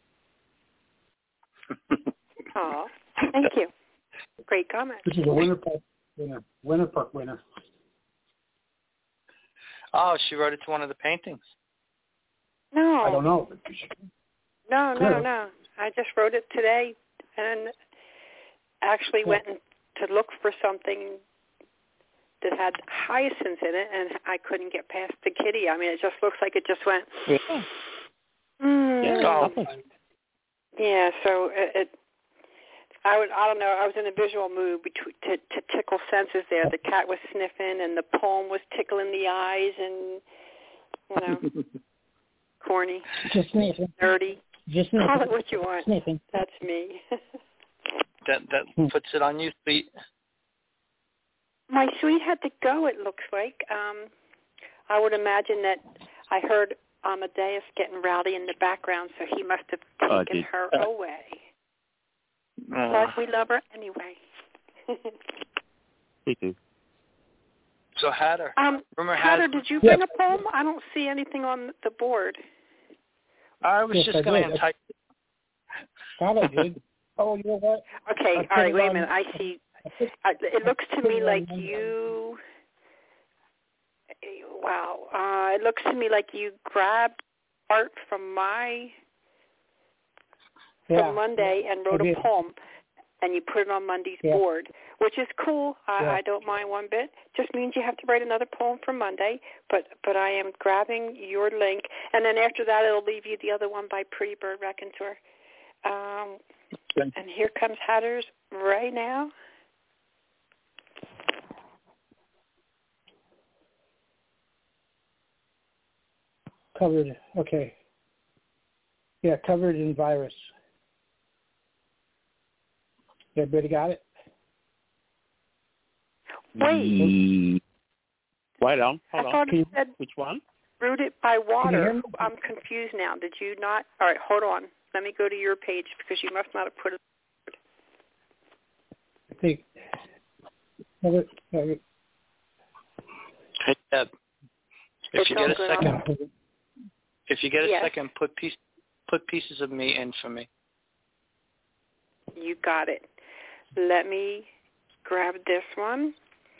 me. Oh, thank you. Great comment. This is a Winter Park winner. Winter Park winner. Oh, she wrote it to one of the paintings. No. I don't know. No, no, Cool. no. I just wrote it today and actually Cool. went to look for something that had hyacinths in it, and I couldn't get past the kitty. I mean, it just looks like it just went. Yeah. Mm. Yeah. Yeah. So it, it. I would. I don't know. I was in a visual mood between, to to tickle senses there. The cat was sniffing, and the poem was tickling the eyes, and you know, corny, Just sniffing. nerdy. Just Call sniffing. it what you want. Sniffing. That's me. That that puts it on you, sweet. My sweet had to go, it looks like. Um, I would imagine that I heard Amadeus getting rowdy in the background, so he must have I taken did. her away. Oh. But we love her anyway. Me too. So Hatter, um, rumor Hatter, has. did you bring a poem? I don't see anything on the board. I was Yes, just I going did. to entice. Thought I did. Oh, you know what? Okay, I all put right, it wait a on- minute. I see. Uh, it looks to me like you. Wow. Uh, it looks to me like you grabbed art from my Yeah. from Monday and wrote I a did. poem, and you put it on Monday's Yeah. board, which is cool. I, Yeah. I don't mind one bit. Just means you have to write another poem for Monday, but but I am grabbing your link, and then after that it'll leave you the other one by Pretty Bird Raconteur. Um, Okay. and here comes Hatter's right now. Covered. Okay. Yeah, covered in virus. Everybody got it? Wait. Wait on. I Hold on. thought it said Which one? rooted by water. hear me? I'm confused now. Did you not? All right, hold on. Let me go to your page because you must not have put it. I think. Covered, covered. Hey, Deb, if It's you get all a good. second, if you get a Yes. second, put piece, put pieces of me in for me. You got it. Let me grab this one.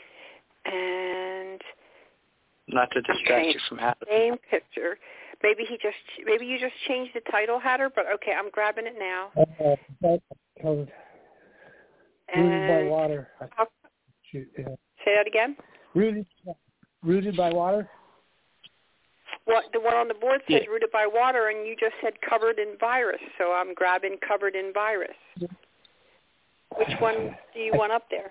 And Not to distract Okay. you from Hatter. same picture. Maybe he just maybe you just changed the title, Hatter, but okay, I'm grabbing it now. Uh, covered. Rooted by And water. I- I'll- shoot, yeah. say that again. Rooted, rooted by water. What the one on the board says Yeah. rooted by water, and you just said covered in virus. So I'm grabbing covered in virus. Which one do you want up there?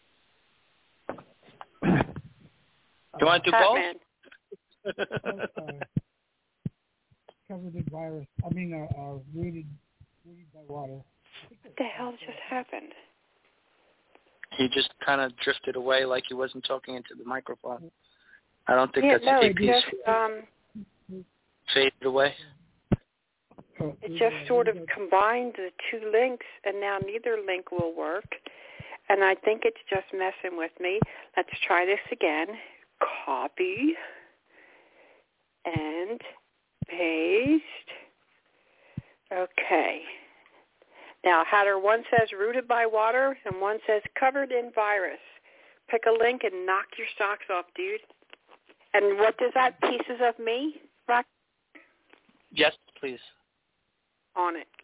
You want to do Batman. both? Uh, covered in virus. I mean, uh, uh, rooted, rooted by water. What the hell just happened? He just kind of drifted away like he wasn't talking into the microphone. I don't think Yeah, that's no, a it piece just um, faded away. Oh, it just sort of combined the two links, and now neither link will work. And I think it's just messing with me. Let's try this again. Copy and paste. Okay. Now, Hatter, one says rooted by water, and one says covered in virus. Pick a link and knock your socks off, dude. And what does that pieces of me rock Yes, please. on it?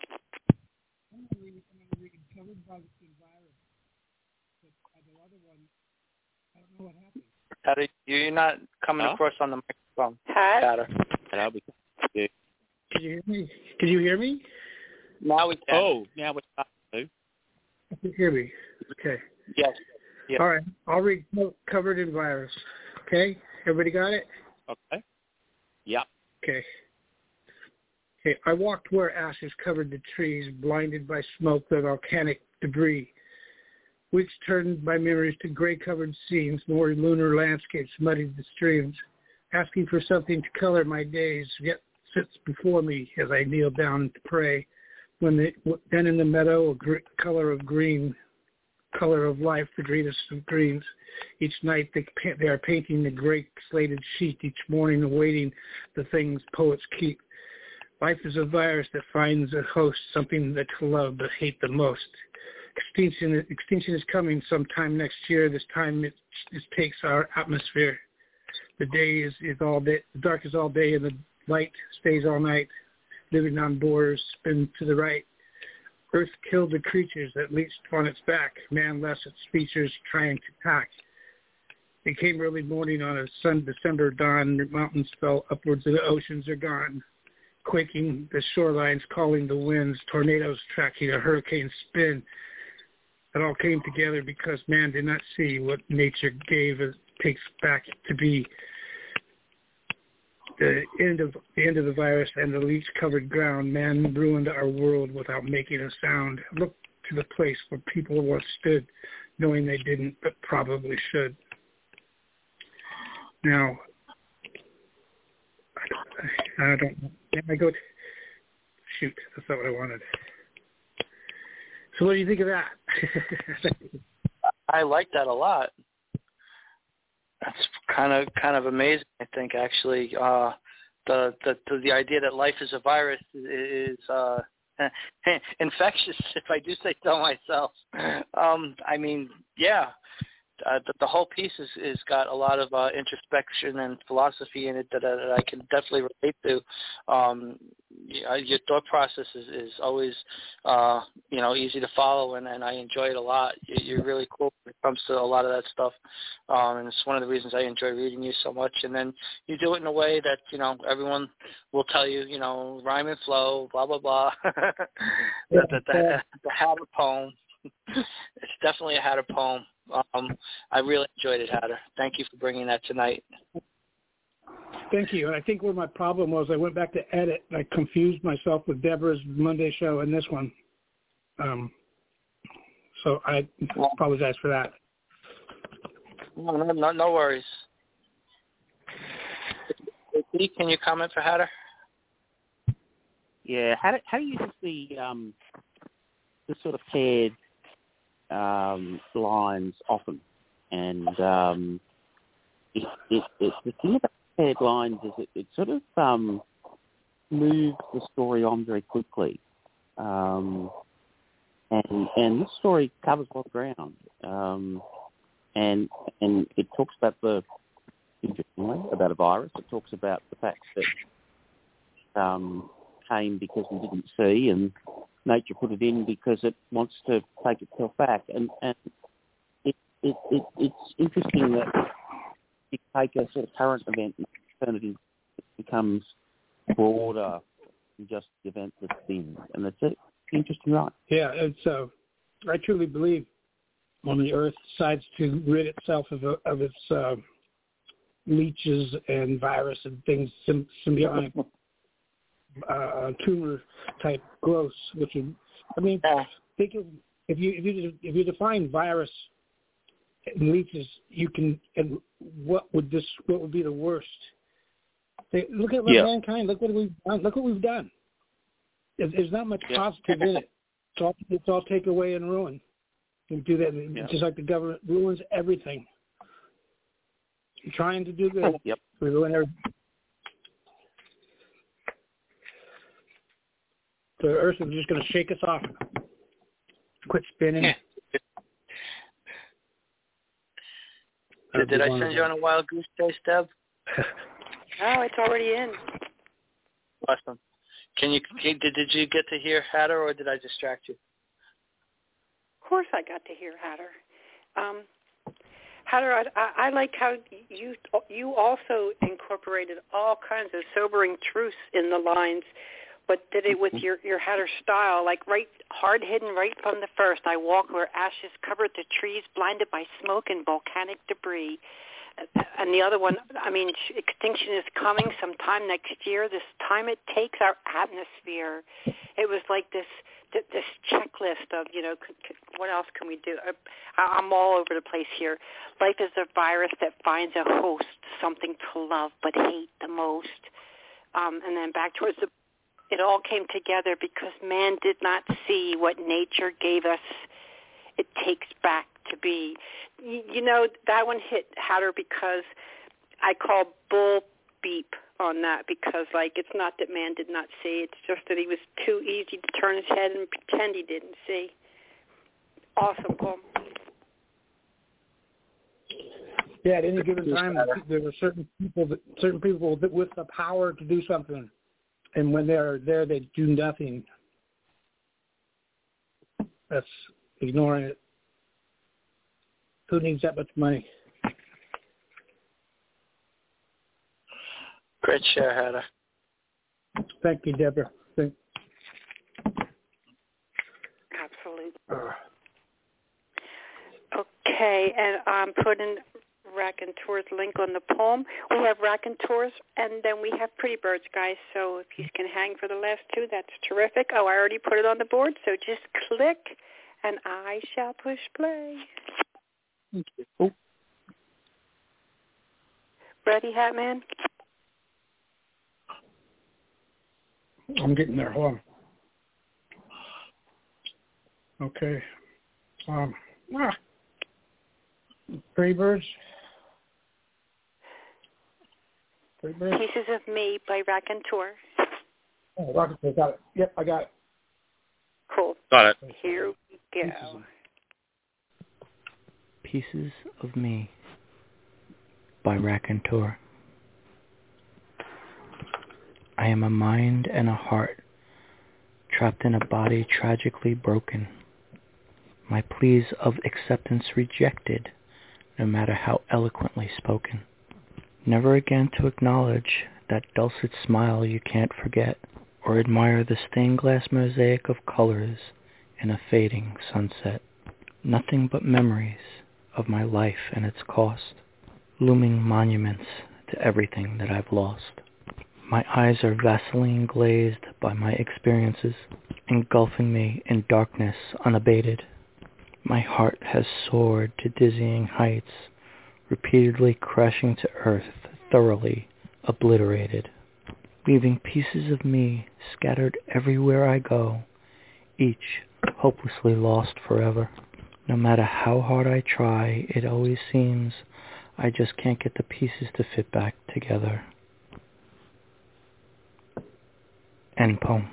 covered by the virus. But the other one, I don't know what happened. Hatter, you're not coming Huh? across on the microphone. Hat? Hatter. That'll be good. Can you hear me? Can you hear me? Now we can. Oh, now we're starting to. You can hear me. Okay. Yes. Yes. All right. I'll read co- covered in virus. Okay. Everybody got it? Okay. Yep. Okay. Okay. I walked where ashes covered the trees, blinded by smoke and volcanic debris. Weeks turned my memories to gray-covered scenes, more lunar landscapes muddied the streams, asking for something to color my days, yet sits before me as I kneel down to pray. When the, then in the meadow, a gr- color of green, color of life, the greenest of greens. Each night they, they are painting the great slated sheet, each morning awaiting the things poets keep. Life is a virus that finds a host, something that to love but hate the most. Extinction, extinction is coming sometime next year. This time it, it takes our atmosphere. The day is, is all day, the dark is all day, and the light stays all night. Living on borders, spin to the right. Earth killed the creatures that leached on its back. Man left its features trying to pack. It came early morning on a sun December dawn. The mountains fell upwards and the oceans are gone. Quaking the shorelines, calling the winds, tornadoes tracking a hurricane spin. It all came together because man did not see what nature gave it takes back to be. The end of the end of the virus and the leech-covered ground, man ruined our world without making a sound. Look to the place where people once stood, knowing they didn't, but probably should. Now, I, I don't. Can I go? To, shoot, that's not what I wanted. So, what do you think of that? I like that a lot. That's kind of kind of amazing. I think actually, uh, the, the the the idea that life is a virus is uh, infectious, if I do say so myself. Um, I mean, yeah, uh, the, the whole piece is, is got a lot of uh, introspection and philosophy in it that, uh, that I can definitely relate to. Um, yeah, your thought process is, is always, uh, you know, easy to follow, and, and I enjoy it a lot. You're really cool when it comes to a lot of that stuff, um, and it's one of the reasons I enjoy reading you so much. And then you do it in a way that, you know, everyone will tell you, you know, rhyme and flow, blah, blah, blah. the, the, the, the Hatter poem. It's definitely a Hatter poem. Um, I really enjoyed it, Hatter. Thank you for bringing that tonight. Thank you. And I think where my problem was, I went back to edit. I confused myself with Deborah's Monday show and this one. Um, so I apologize for that. No, no, no, no worries. Can you comment for Hatter? Yeah, Hatter, Hatter uses the um, the sort of paired um, lines often, and um, it, it, it, the thing about paired lines is it, it sort of um, moves the story on very quickly, um, and and this story covers a lot of ground, um, and and it talks about the interestingly about a virus. It talks about the fact that um, came because we didn't see, and nature put it in because it wants to take itself back, and and it it, it it's interesting that you take a sort of current event and turn it into, it becomes broader than just the event that's been, and that's it. Interesting, right? Yeah, it's. Uh, I truly believe when the Earth decides to rid itself of, a, of its uh, leeches and virus and things, sym- symbiotic uh, tumor type growths, which would, I mean, think of if you if you if you define virus and leeches, you can. And what would this? What would be the worst? They, look at yeah. mankind. Look what we've done. Look what we've done. There's, there's not much yeah. positive in it. It's all, it's all take away and ruin. We do that yeah. just like the government ruins everything. You're trying to do good. Yep. We ruin everything. The Earth is just going to shake us off. Quit spinning. Did, did I send you on a wild goose chase, Deb? Oh, it's already in. Awesome. Can you can, did did you get to hear Hatter, or did I distract you? Of course, I got to hear Hatter. Um, Hatter, I, I, I like how you you also incorporated all kinds of sobering truths in the lines, but did it with your, your Hatter style, like right hard hidden right from the first. I walk where ashes covered the trees, blinded by smoke and volcanic debris. And the other one, I mean, extinction is coming sometime next year. This time it takes our atmosphere. It was like this this checklist of, you know, what else can we do? I'm all over the place here. Life is a virus that finds a host, something to love but hate the most. Um, and then back towards the, it all came together because man did not see what nature gave us it takes back to be. You, you know, that one hit harder because I call bull beep on that because, like, it's not that man did not see. It's just that he was too easy to turn his head and pretend he didn't see. Awesome poem. Yeah, at any given time, there are certain people that certain people that with the power to do something, and when they're there, they do nothing. That's ignoring it. Who needs that much money? Great share, Hatter. Thank you, Deborah. Thank Absolutely. uh, Okay, and I'm putting Raconteur's link on the poem. We have Raconteurs, and then we have Pretty Birds, guys. So if you can hang for the last two, that's terrific. Oh, I already put it on the board, so just click, and I shall push play. Thank you. Oh. Ready, Hatman? I'm getting there. Hold on. Okay. Um, ah. Pretty Birds. Pretty Birds. Pieces of Me by Raconteur. Oh, Raconteur, got it. Yep, I got it. Cool. Got it. Here we go. Pieces of Me by Raconteur. I am a mind and a heart, trapped in a body tragically broken. My pleas of acceptance rejected, no matter how eloquently spoken. Never again to acknowledge that dulcet smile you can't forget, or admire the stained glass mosaic of colors in a fading sunset. Nothing but memories of my life and its cost, looming monuments to everything that I've lost. My eyes are Vaseline glazed by my experiences, engulfing me in darkness unabated. My heart has soared to dizzying heights, repeatedly crashing to earth, thoroughly obliterated, leaving pieces of me scattered everywhere I go, each hopelessly lost forever. No matter how hard I try, it always seems I just can't get the pieces to fit back together. End poem.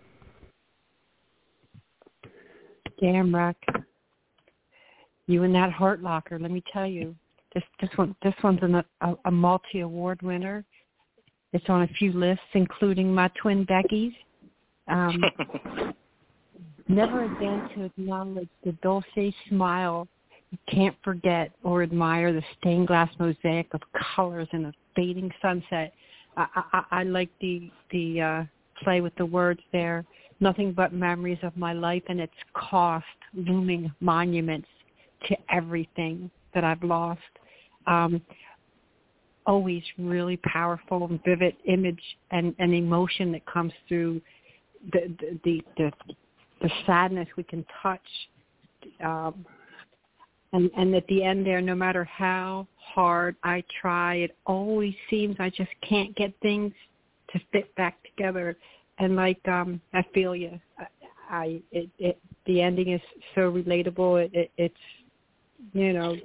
Damn, Rack. You and that Heart Locker, let me tell you. This this one this one's an, a, a multi-award winner. It's on a few lists, including my twin Becky's. Um, never again to acknowledge the dulce smile. You can't forget or admire the stained glass mosaic of colors in a fading sunset. I, I, I like the the uh, play with the words there. Nothing but memories of my life and its cost, looming monuments to everything that I've lost. Um, always really powerful and vivid image and, and emotion that comes through the the, the, the, the sadness we can touch. Um, and, and at the end there, no matter how hard I try, it always seems I just can't get things to fit back together. And like, um, I feel you. I, I it, it, the ending is so relatable. It, it, it's, you know,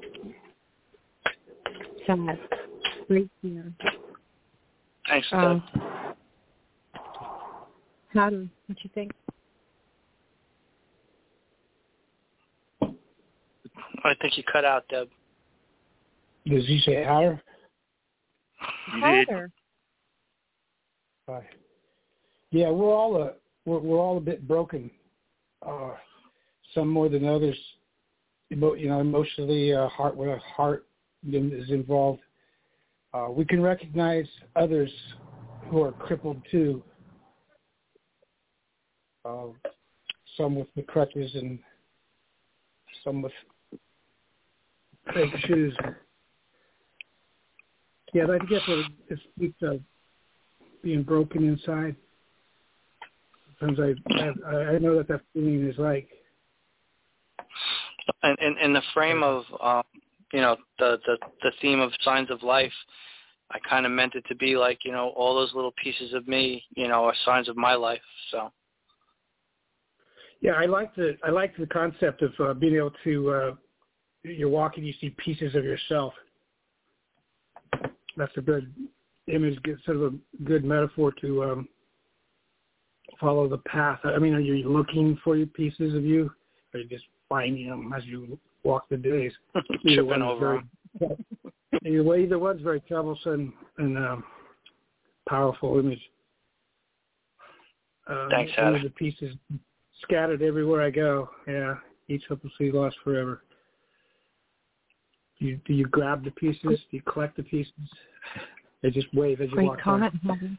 sad. Great, you know. Thanks, um, How do, what you think? I think you cut out, Deb. Does he say higher? Harder. Right. Yeah, we're all a we're, we're all a bit broken. Uh, some more than others. Emo, you know, emotionally, uh, heart with a heart is involved. Uh, we can recognize others who are crippled too. Uh, some with the crutches and some with fake shoes. Yeah, I guess it speaks of being broken inside. Sometimes I, I I know that that feeling is like. And in, in the frame of um, you know the, the the theme of Signs of Life, I kind of meant it to be like, you know, all those little pieces of me, you know, are signs of my life. So. Yeah, I like the I like the concept of uh, being able to. Uh, you're walking, you see pieces of yourself. That's a good image, sort of a good metaphor to um, follow the path. I mean, are you looking for your pieces of you, or are you just finding them as you walk the days? Either one is very, either way, either one's very troublesome and um, powerful image. Um, Thanks, Adam. The pieces scattered everywhere I go. Yeah, each hopelessly lost forever. Do you, do you grab the pieces? Do you collect the pieces? They just wave as you Great walk comment, by. Heather.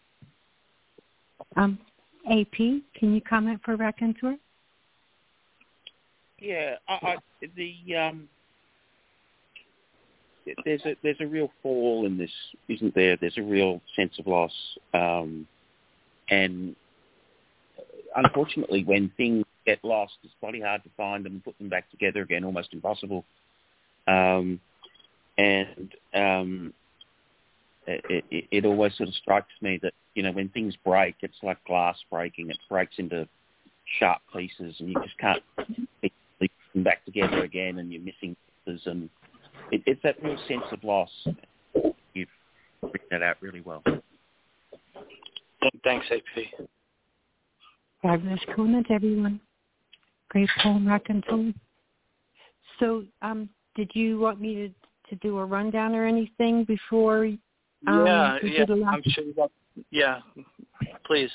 Um, A P, can you comment for Raconteur? Yeah, I, I, the um, there's a there's a real fall in this, isn't there? There's a real sense of loss, um, and unfortunately, when things get lost, it's bloody hard to find them and put them back together again. Almost impossible. Um, and um, it, it, it always sort of strikes me that, you know, when things break, it's like glass breaking. It breaks into sharp pieces, and you just can't put them back together again, and you're missing pieces. And it, it's that real sense of loss. You've written that out really well. Thanks, A P. Fabulous comment, everyone. Great poem, Raconteur. So, um, did you want me to, to do a rundown or anything before um, yeah, we yeah, do the last? I'm sure you got, yeah, please.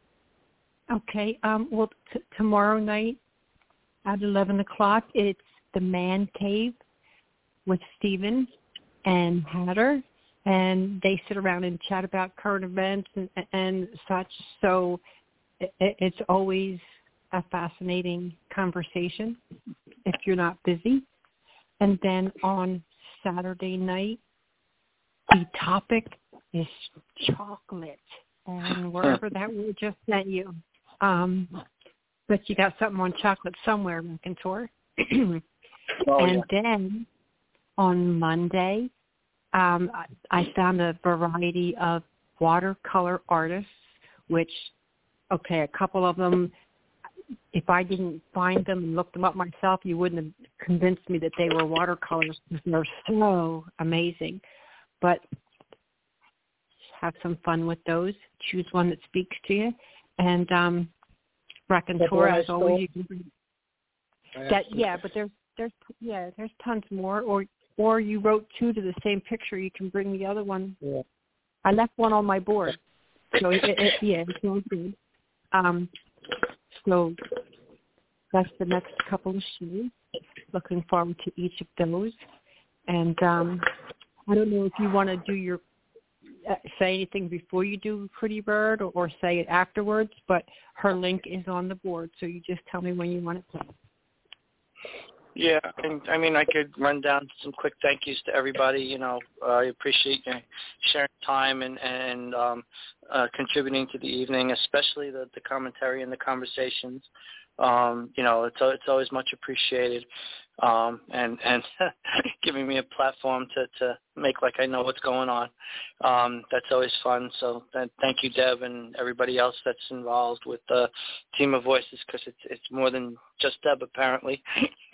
Okay, um, well, t- tomorrow night at eleven o'clock, it's the Man Cave with Stephen and Hatter, and they sit around and chat about current events and, and such, so it, it's always a fascinating conversation if you're not busy. And then on Saturday night, the topic is chocolate, and wherever that word just sent you. Um, but you got something on chocolate somewhere, Raconteur. oh, and yeah. then on Monday, um, I, I found a variety of watercolor artists, which, okay, a couple of them, if I didn't find them and look them up myself, you wouldn't have convinced me that they were watercolors because they're so amazing. But have some fun with those. Choose one that speaks to you. And um, Raconteur, as always, you can bring that. Yeah, but there's there's yeah there's tons more. Or or you wrote two to the same picture. You can bring the other one. Yeah. I left one on my board, so it, it, yeah, it's all good. Um, so that's the next couple of shows. Looking forward to each of those. And um, I don't know if you want to do your uh, say anything before you do Pretty Bird, or, or say it afterwards. But her link is on the board, so you just tell me when you want it to. Yeah, and I mean, I could run down some quick thank yous to everybody. You know, uh, I appreciate you sharing time and and um, uh, contributing to the evening, especially the, the commentary and the conversations. Um, you know, it's it's always much appreciated, um, and and giving me a platform to, to make like I know what's going on. Um, that's always fun. So th- thank you, Deb, and everybody else that's involved with the team of voices, because it's it's more than just Deb apparently.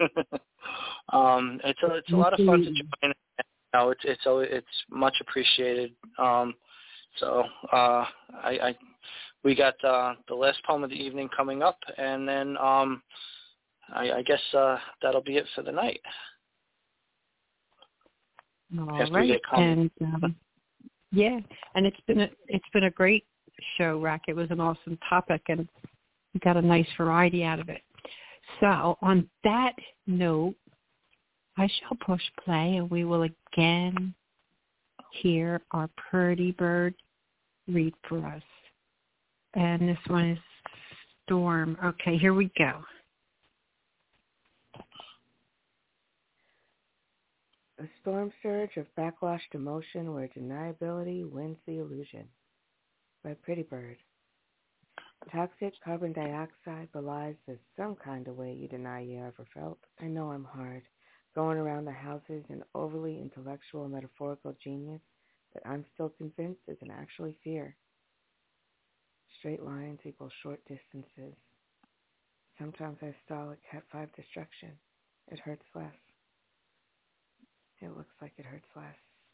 um, it's a, it's a lot of fun to join. You know, it's it's always, it's much appreciated. Um, so uh, I. I We got uh, the last poem of the evening coming up, and then um, I, I guess uh, that'll be it for the night. All right, and um, yeah, and it's been a it's been a great show, Rack. It was an awesome topic, and we got a nice variety out of it. So on that note, I shall push play, and we will again hear our Pretty Bird read for us. And this one is Storm. Okay, here we go. A storm surge of backwashed emotion where deniability wins the illusion. By Pretty Bird. Toxic carbon dioxide belies there's some kind of way you deny you ever felt. I know I'm hard, going around the houses in overly intellectual metaphorical genius that I'm still convinced isn't actually fear. Straight lines equal short distances. Sometimes I stall at Cat five destruction. It hurts less. It looks like it hurts less.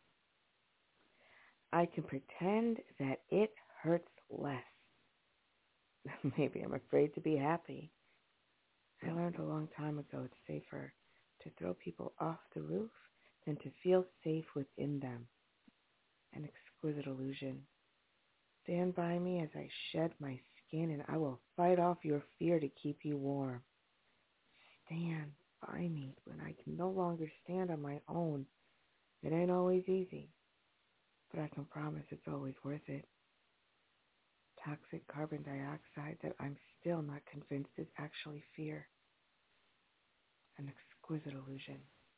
I can pretend that it hurts less. Maybe I'm afraid to be happy. I learned a long time ago it's safer to throw people off the roof than to feel safe within them. An exquisite illusion. Stand by me as I shed my skin, and I will fight off your fear to keep you warm. Stand by me when I can no longer stand on my own. It ain't always easy, but I can promise it's always worth it. Toxic carbon dioxide that I'm still not convinced is actually fear. An exquisite illusion.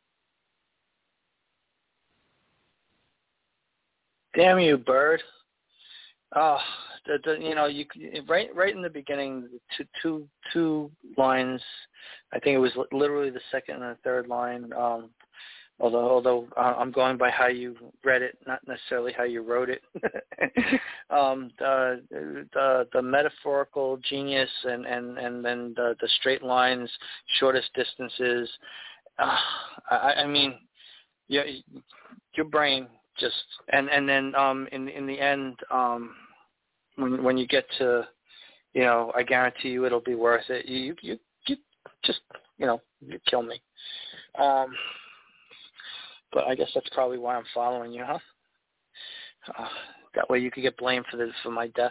Damn you, Bird. Oh, the, the, you know, you right right in the beginning, two two two lines. I think it was literally the second and the third line. Um, although although uh, I'm going by how you read it, not necessarily how you wrote it. um, the, the the metaphorical genius and and and then the the straight lines, shortest distances. Uh, I, I mean, your your brain. Just and and then um in in the end um when when you get to you know I guarantee you it'll be worth it. You you you just you know you kill me. Um, but I guess that's probably why I'm following you, huh? Uh, that way you could get blamed for this for my death.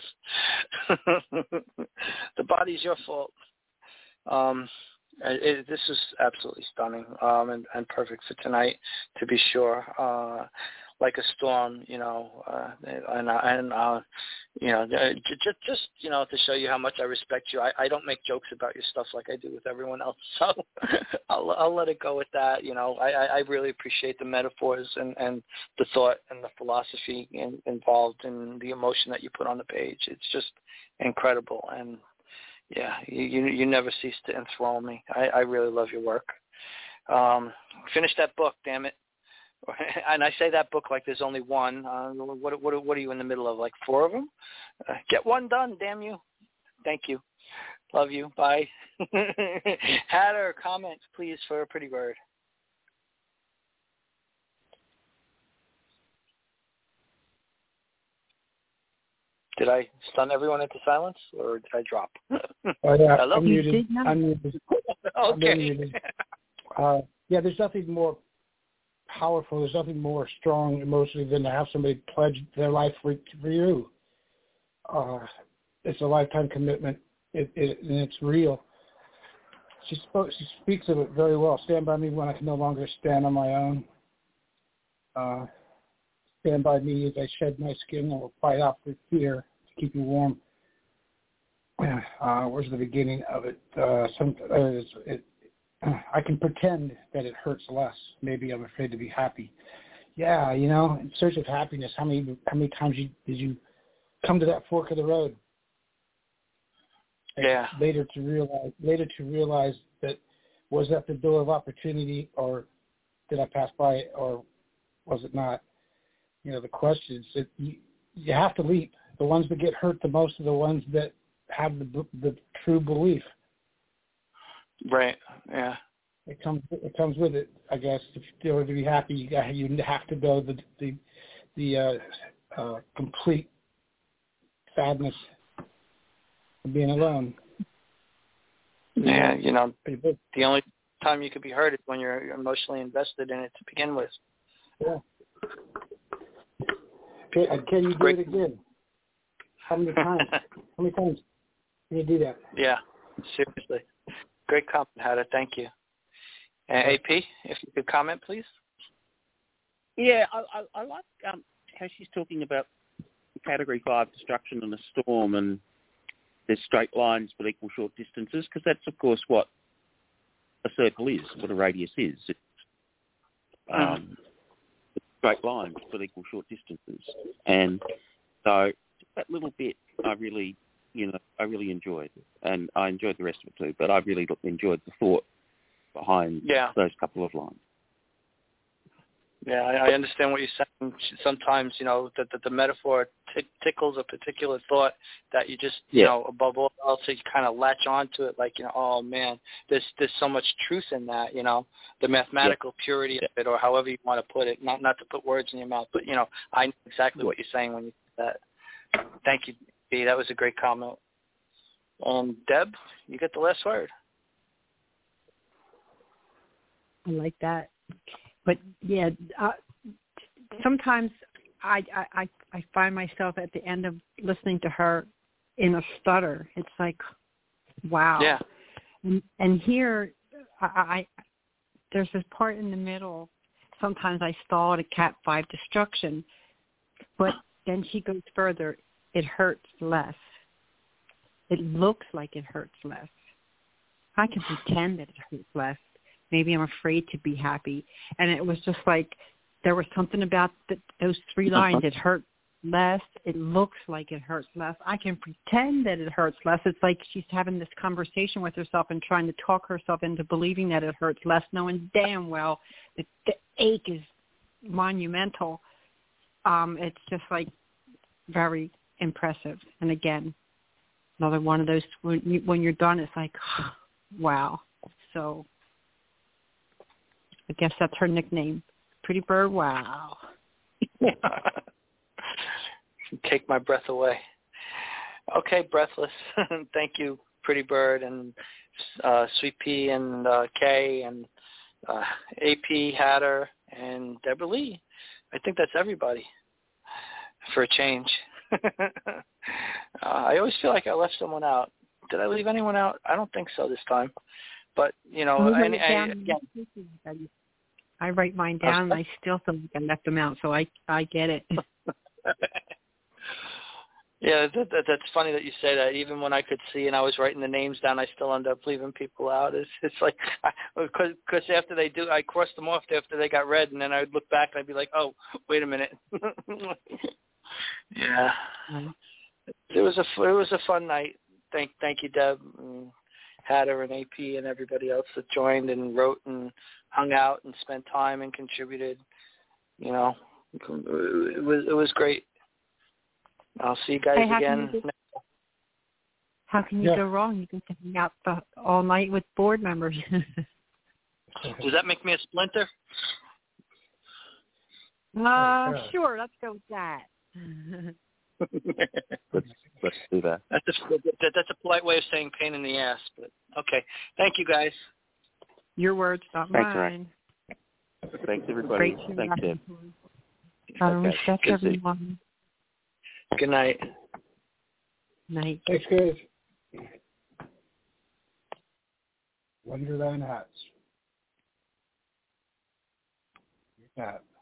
The body's your fault. Um, it, this is absolutely stunning um and, and perfect for tonight, to be sure. Uh, Like a storm, you know, uh, and and uh, you know, just just you know, to show you how much I respect you. I, I don't make jokes about your stuff like I do with everyone else, so I'll I'll let it go with that. You know, I, I really appreciate the metaphors and, and the thought and the philosophy in, involved in the emotion that you put on the page. It's just incredible, and yeah, you you, you never cease to enthrall me. I, I really love your work. Um, finish that book, damn it. And I say that book like there's only one. Uh, what, what, what are you in the middle of, like four of them? Uh, get one done, damn you. Thank you. Love you. Bye. Hatter, comments, please, for a pretty bird. Did I stun everyone into silence, or did I drop? Oh, yeah. Hello? I'm muted. I'm muted. Okay. I'm muted. Uh, yeah, there's nothing more powerful. There's nothing more strong emotionally than to have somebody pledge their life for, for you. Uh, it's a lifetime commitment, it, it, and it's real. She spoke. She speaks of it very well. Stand by me when I can no longer stand on my own. Uh, stand by me as I shed my skin and will fight off with fear to keep you warm. Uh, where's the beginning of it? Uh, some, uh, it's, it I can pretend that it hurts less. Maybe I'm afraid to be happy. Yeah, you know, in search of happiness, how many how many times you, did you come to that fork of the road? And yeah. Later to realize, later to realize that was that the door of opportunity, or did I pass by it, or was it not? You know, the questions that you, you have to leap. The ones that get hurt the most are the ones that have the the true belief. Right. Yeah. It comes. It comes with it, I guess. If you want to be happy, you got you have to go the the the uh, uh, complete sadness of being alone. Yeah. You know, the only time you could be hurt is when you're emotionally invested in it to begin with. Yeah. Can, can you do Great. it again? How many times? How many times can you do that? Yeah. Seriously. Great comment, Hatter. Thank you. Uh, A P, if you could comment, please. Yeah, I, I, I like um, how she's talking about Category five destruction in a storm, and there's straight lines but equal short distances, because that's, of course, what a circle is, what a radius is. It's um, straight lines but equal short distances. And so that little bit I really... you know, I really enjoyed, and I enjoyed the rest of it too, but I really enjoyed the thought behind yeah. those couple of lines. Yeah, I, I understand what you're saying. Sometimes, you know, that the, the metaphor t- tickles a particular thought that you just, you yeah. know, above all else, you kind of latch onto it. Like, you know, oh man, there's there's so much truth in that. You know, the mathematical yeah. purity of it, or however you want to put it. Not not to put words in your mouth, but you know, I know exactly yeah. what you're saying when you say that. Thank you, B. That was a great comment. Um, Deb, you get the last word. I like that. But yeah, uh, sometimes I, I I find myself at the end of listening to her in a stutter. It's like, wow. Yeah. And, and here, I, I there's this part in the middle. Sometimes I stall at a Cat five destruction, but then she goes further. It hurts less. It looks like it hurts less. I can pretend that it hurts less. Maybe I'm afraid to be happy. And it was just like there was something about the, those three lines. It hurts less. It looks like it hurts less. I can pretend that it hurts less. It's like she's having this conversation with herself and trying to talk herself into believing that it hurts less, knowing damn well that the ache is monumental. Um, it's just like very impressive. And again, another one of those, when, you, when you're done, it's like, wow. So I guess that's her nickname. Pretty Bird, wow. Take my breath away. Okay, Breathless. Thank you, Pretty Bird, and uh, Sweet Pea, and uh, Kay, and uh, A P, Hatter, and Deborah Lee. I think that's everybody for a change. uh, I always feel like I left someone out. Did I leave anyone out? I don't think so this time. But, you know, I, I, again, I write mine down, and I still feel like I left them out, so I I get it. Yeah, that, that, that's funny that you say that. Even when I could see and I was writing the names down, I still end up leaving people out. It's it's like, because because after they do, I crossed them off after they got read, and then I would look back and I'd be like, oh, wait a minute. Yeah. Mm-hmm. It was a it was a fun night. Thank thank you, Deb, and Hatter, and A P, and everybody else that joined and wrote and hung out and spent time and contributed. You know, it was it was great. I'll see you guys hey, how again. Can you, how can you yeah. go wrong? You can hang out the, all night with board members. Does that make me a splinter? Uh, sure. Let's go with that. let's, let's do that. That's a, that's a polite way of saying pain in the ass, but okay. Thank you, guys. Your words, not Thanks, mine. Ryan. Thanks, everybody. Great Thanks, Deb. Um, okay. Respect Good everyone. Good night. Night. Thanks, guys. Wonderland hats. Hat.